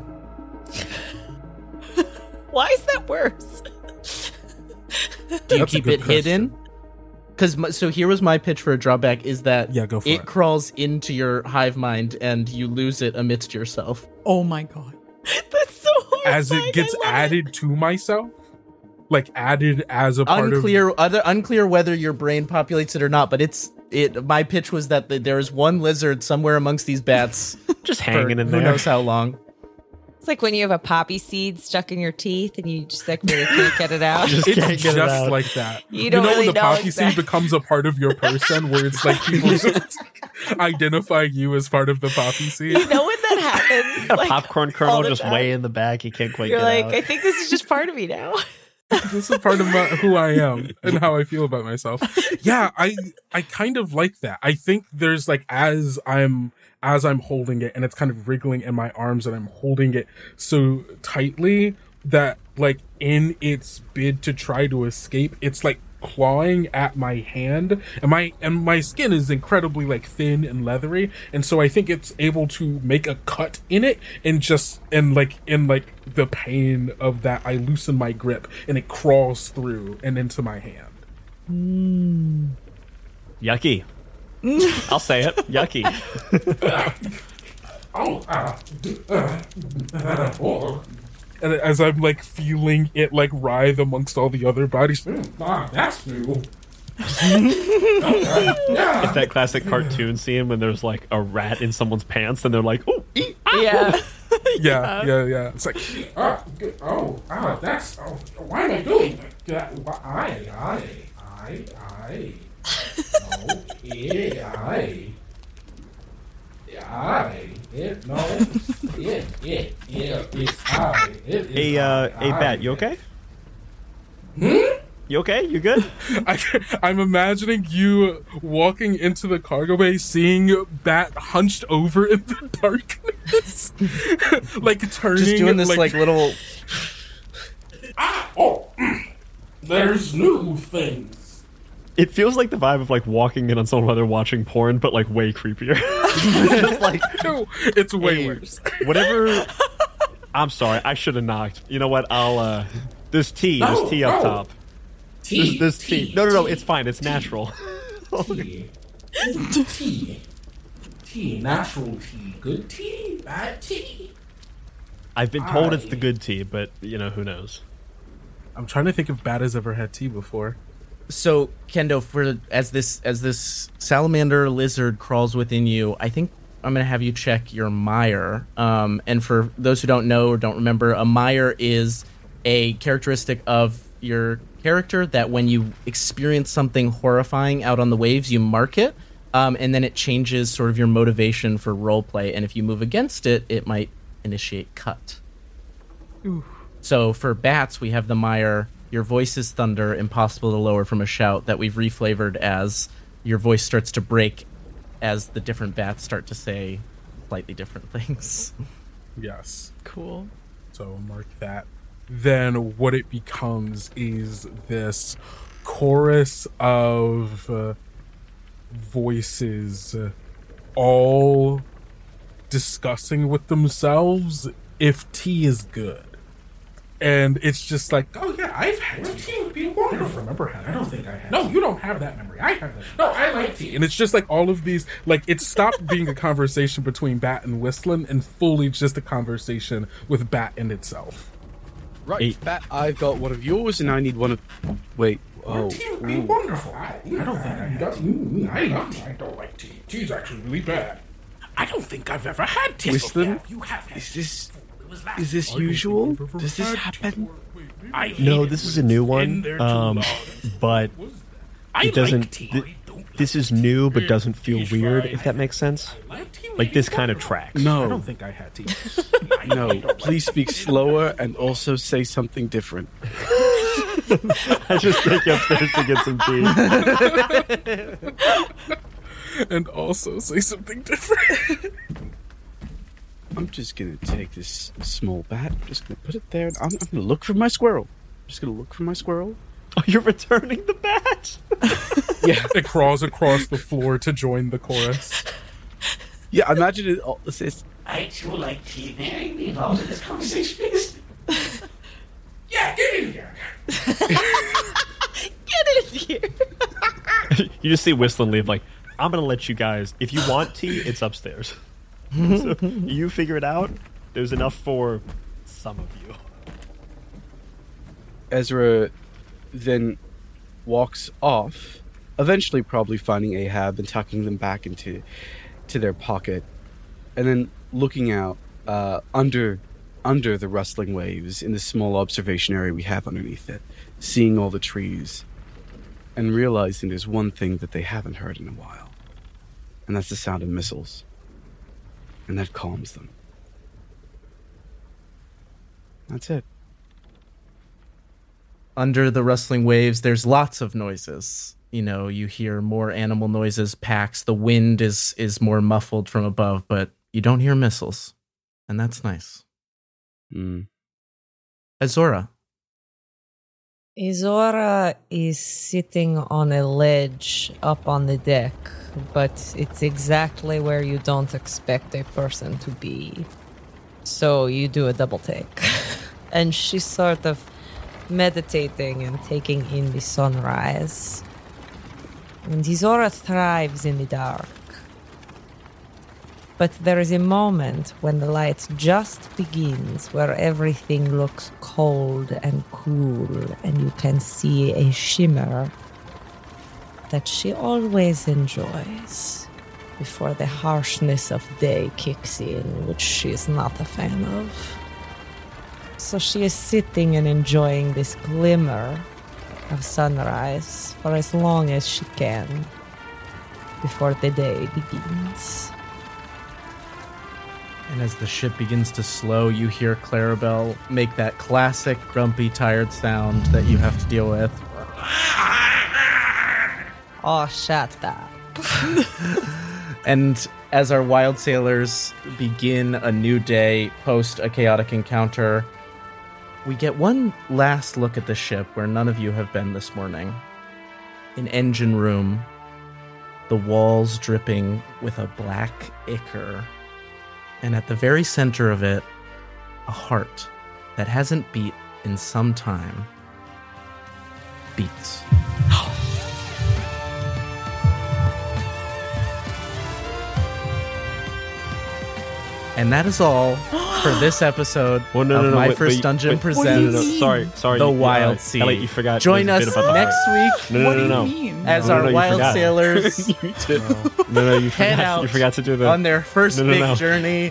Why is that worse? Do you That's a keep good it hidden? Because so here was my pitch for a drawback: is that Yeah, go for it. crawls into your hive mind and you lose it amidst yourself. Oh my god. That's so horrifying. As it gets added to myself, like added as a part Unclear whether your brain populates it or not. But my pitch was that there is one lizard somewhere amongst these bats, Just hanging in who there. knows how long. It's like when you have a poppy seed stuck in your teeth and you just like really can't get it out. Just It's can't get it just out. like that. You don't know really when the know poppy seed exactly. becomes a part of your person, where it's like people just identify you as part of the poppy seed. You know when that happens? A Like, popcorn all kernel the just time. way in the back. You can't quite You're get like, out. I think this is just part of me now. This is part of who I am and how I feel about myself. Yeah, I kind of like that. I think there's like as I'm holding it and it's kind of wriggling in my arms and I'm holding it so tightly that like in its bid to try to escape, it's like clawing at my hand, and my skin is incredibly like thin and leathery, and so I think it's able to make a cut in it, and in the pain of that I loosen my grip and it crawls through and into my hand. Yucky. I'll say it. Yucky. And as I'm like feeling it like writhe amongst all the other bodies, that's new. It's that classic cartoon scene when there's like a rat in someone's pants and they're like, "Oh, eat." Yeah. Yeah. It's like, That's why am I doing that? Hey, Bat, you okay? You okay? You good? I'm imagining you walking into the cargo bay, seeing Bat hunched over in the darkness, like turning, Just doing this like little. There's new things. It feels like the vibe of like walking in on someone while they're watching porn, but like way creepier. Just like, No, it's way worse. Whatever. I'm sorry, I should have knocked. You know what? I'll there's tea up top. There's tea. No, it's fine. It's natural. Tea. Tea, natural tea, good tea, bad tea. I've been told it's the good tea, but who knows? I'm trying to think if Bat has ever had tea before. So, Kendo, as this salamander lizard crawls within you, I think I'm going to have you check your mire. And for those who don't know or don't remember, a mire is a characteristic of your character that when you experience something horrifying out on the waves, you mark it, and then it changes sort of your motivation for roleplay. And if you move against it, it might initiate cut. Ooh. So for bats, we have the mire, your voice is thunder, impossible to lower from a shout, that we've reflavored as your voice starts to break as the different bats start to say slightly different things. Yes. Cool. So mark that. Then what it becomes is this chorus of voices all discussing with themselves if tea is good. And it's just like, oh yeah, I've had tea. Tea would be wonderful. I don't remember having. I don't think I have. No, you don't have that memory. I have that. No, I like tea. And it's just like all of these, like it stopped being a conversation between Bat and Whistling and fully just a conversation with Bat and itself. Right, Bat, I've got one of yours and I need one of... Wait, oh. Tea would be wonderful. I don't think I have. I love tea. I don't like tea. Tea's actually really bad. I don't think I've ever had tea. Whistling? You have. Is this usual? Does this happen? No, this is a new one. But it doesn't. This is new, but doesn't feel weird. If that makes sense. Like this kind of tracks. No, I don't think I had tea. no. Please speak slower and also say something different. I just take you upstairs to get some tea. And also say something different. I'm just gonna take this small bat. I'm just gonna put it there. And I'm gonna look for my squirrel. I'm just gonna look for my squirrel. Oh, you're returning the bat? Yeah. It crawls across the floor to join the chorus. Yeah, imagine it all says, I too like tea. May I be involved in this conversation, please? Yeah, get in here. Get in here. You just see Whistling leave like, I'm going to let you guys, if you want tea, it's upstairs. So you figure it out. There's enough for some of you. Ezra then walks off, eventually probably finding Ahab and tucking them back into their pocket, and then looking out under the rustling waves in the small observation area we have underneath it, seeing all the trees, and realizing there's one thing that they haven't heard in a while, and that's the sound of missiles, and that calms them. That's it. Under the rustling waves, there's lots of noises. You hear more animal noises, packs. The wind is more muffled from above, but you don't hear missiles. And that's nice. Azora. Izora is sitting on a ledge up on the deck, but it's exactly where you don't expect a person to be. So you do a double take. And she's sort of meditating and taking in the sunrise. And Izora thrives in the dark. But there is a moment when the light just begins where everything looks cold and cool and you can see a shimmer that she always enjoys before the harshness of day kicks in, which she is not a fan of. So she is sitting and enjoying this glimmer of sunrise for as long as she can before the day begins. And as the ship begins to slow, you hear Clarabelle make that classic grumpy, tired sound that you have to deal with. Oh, shut up. And as our wild sailors begin a new day post a chaotic encounter, We get one last look at the ship where none of you have been this morning. An engine room, the walls dripping with a black ichor, and at the very center of it, a heart that hasn't beat in some time beats. And that is all for this episode of My First Dungeon Presents Sorry. The Wild Sea. Elliot, you forgot. Join there's a us bit about the next heart. week What do you mean? as No, our you wild forgot. sailors No, you head forgot. out You forgot to do the on their first No. big journey.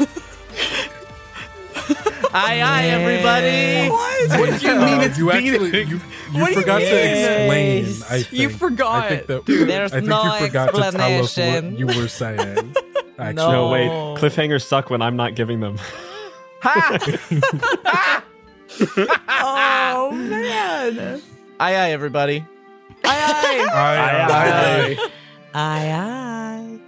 Aye, everybody. What do you mean it's you actually you forgot to explain. I think. You forgot. I think that There's I think no you forgot to tell us what explanation. you were saying. Actually, No, wait. Cliffhangers suck when I'm not giving them. Oh man. Aye, everybody. I Aye.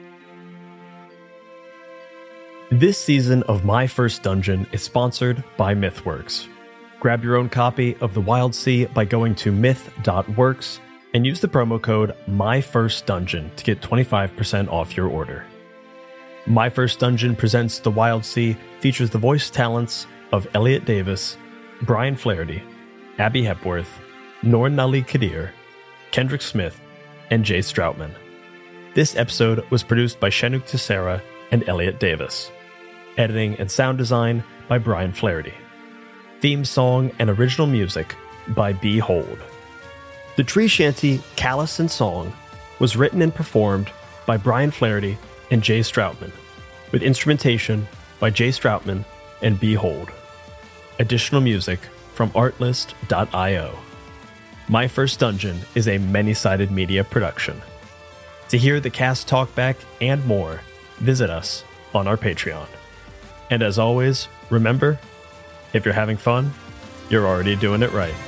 This season of My First Dungeon is sponsored by MythWorks. Grab your own copy of The Wild Sea by going to myth.works and use the promo code MyFirstDungeon to get 25% off your order. My First Dungeon Presents The Wild Sea features the voice talents of Elliot Davis, Brian Flaherty, Abby Hepworth, Norn Nali Kadir, Kendrick Smith, and Jay Stroutman. This episode was produced by Shenuk Tessera and Elliot Davis. Editing and sound design by Brian Flaherty. Theme song and original music by Behold. The tree shanty Callous and Song was written and performed by Brian Flaherty and Jay Stroutman, with instrumentation by Jay Stroutman and Behold. Additional music from artlist.io. My First Dungeon is a many-sided media production. To hear the cast talkback and more, visit us on our Patreon. And as always, remember, if you're having fun, you're already doing it right.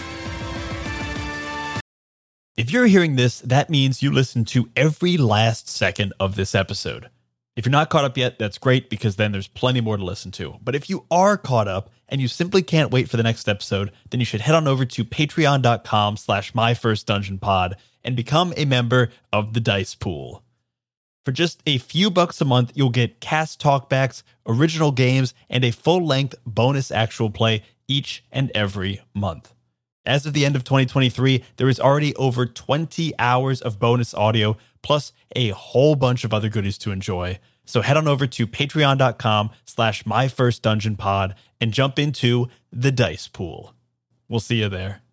If you're hearing this, that means you listened to every last second of this episode. If you're not caught up yet, that's great because then there's plenty more to listen to. But if you are caught up and you simply can't wait for the next episode, then you should head on over to patreon.com/myfirstdungeonpod and become a member of the Dice Pool. For just a few bucks a month, you'll get cast talkbacks, original games, and a full-length bonus actual play each and every month. As of the end of 2023, there is already over 20 hours of bonus audio, plus a whole bunch of other goodies to enjoy. So head on over to patreon.com/myfirstdungeonpod and jump into the Dice Pool. We'll see you there.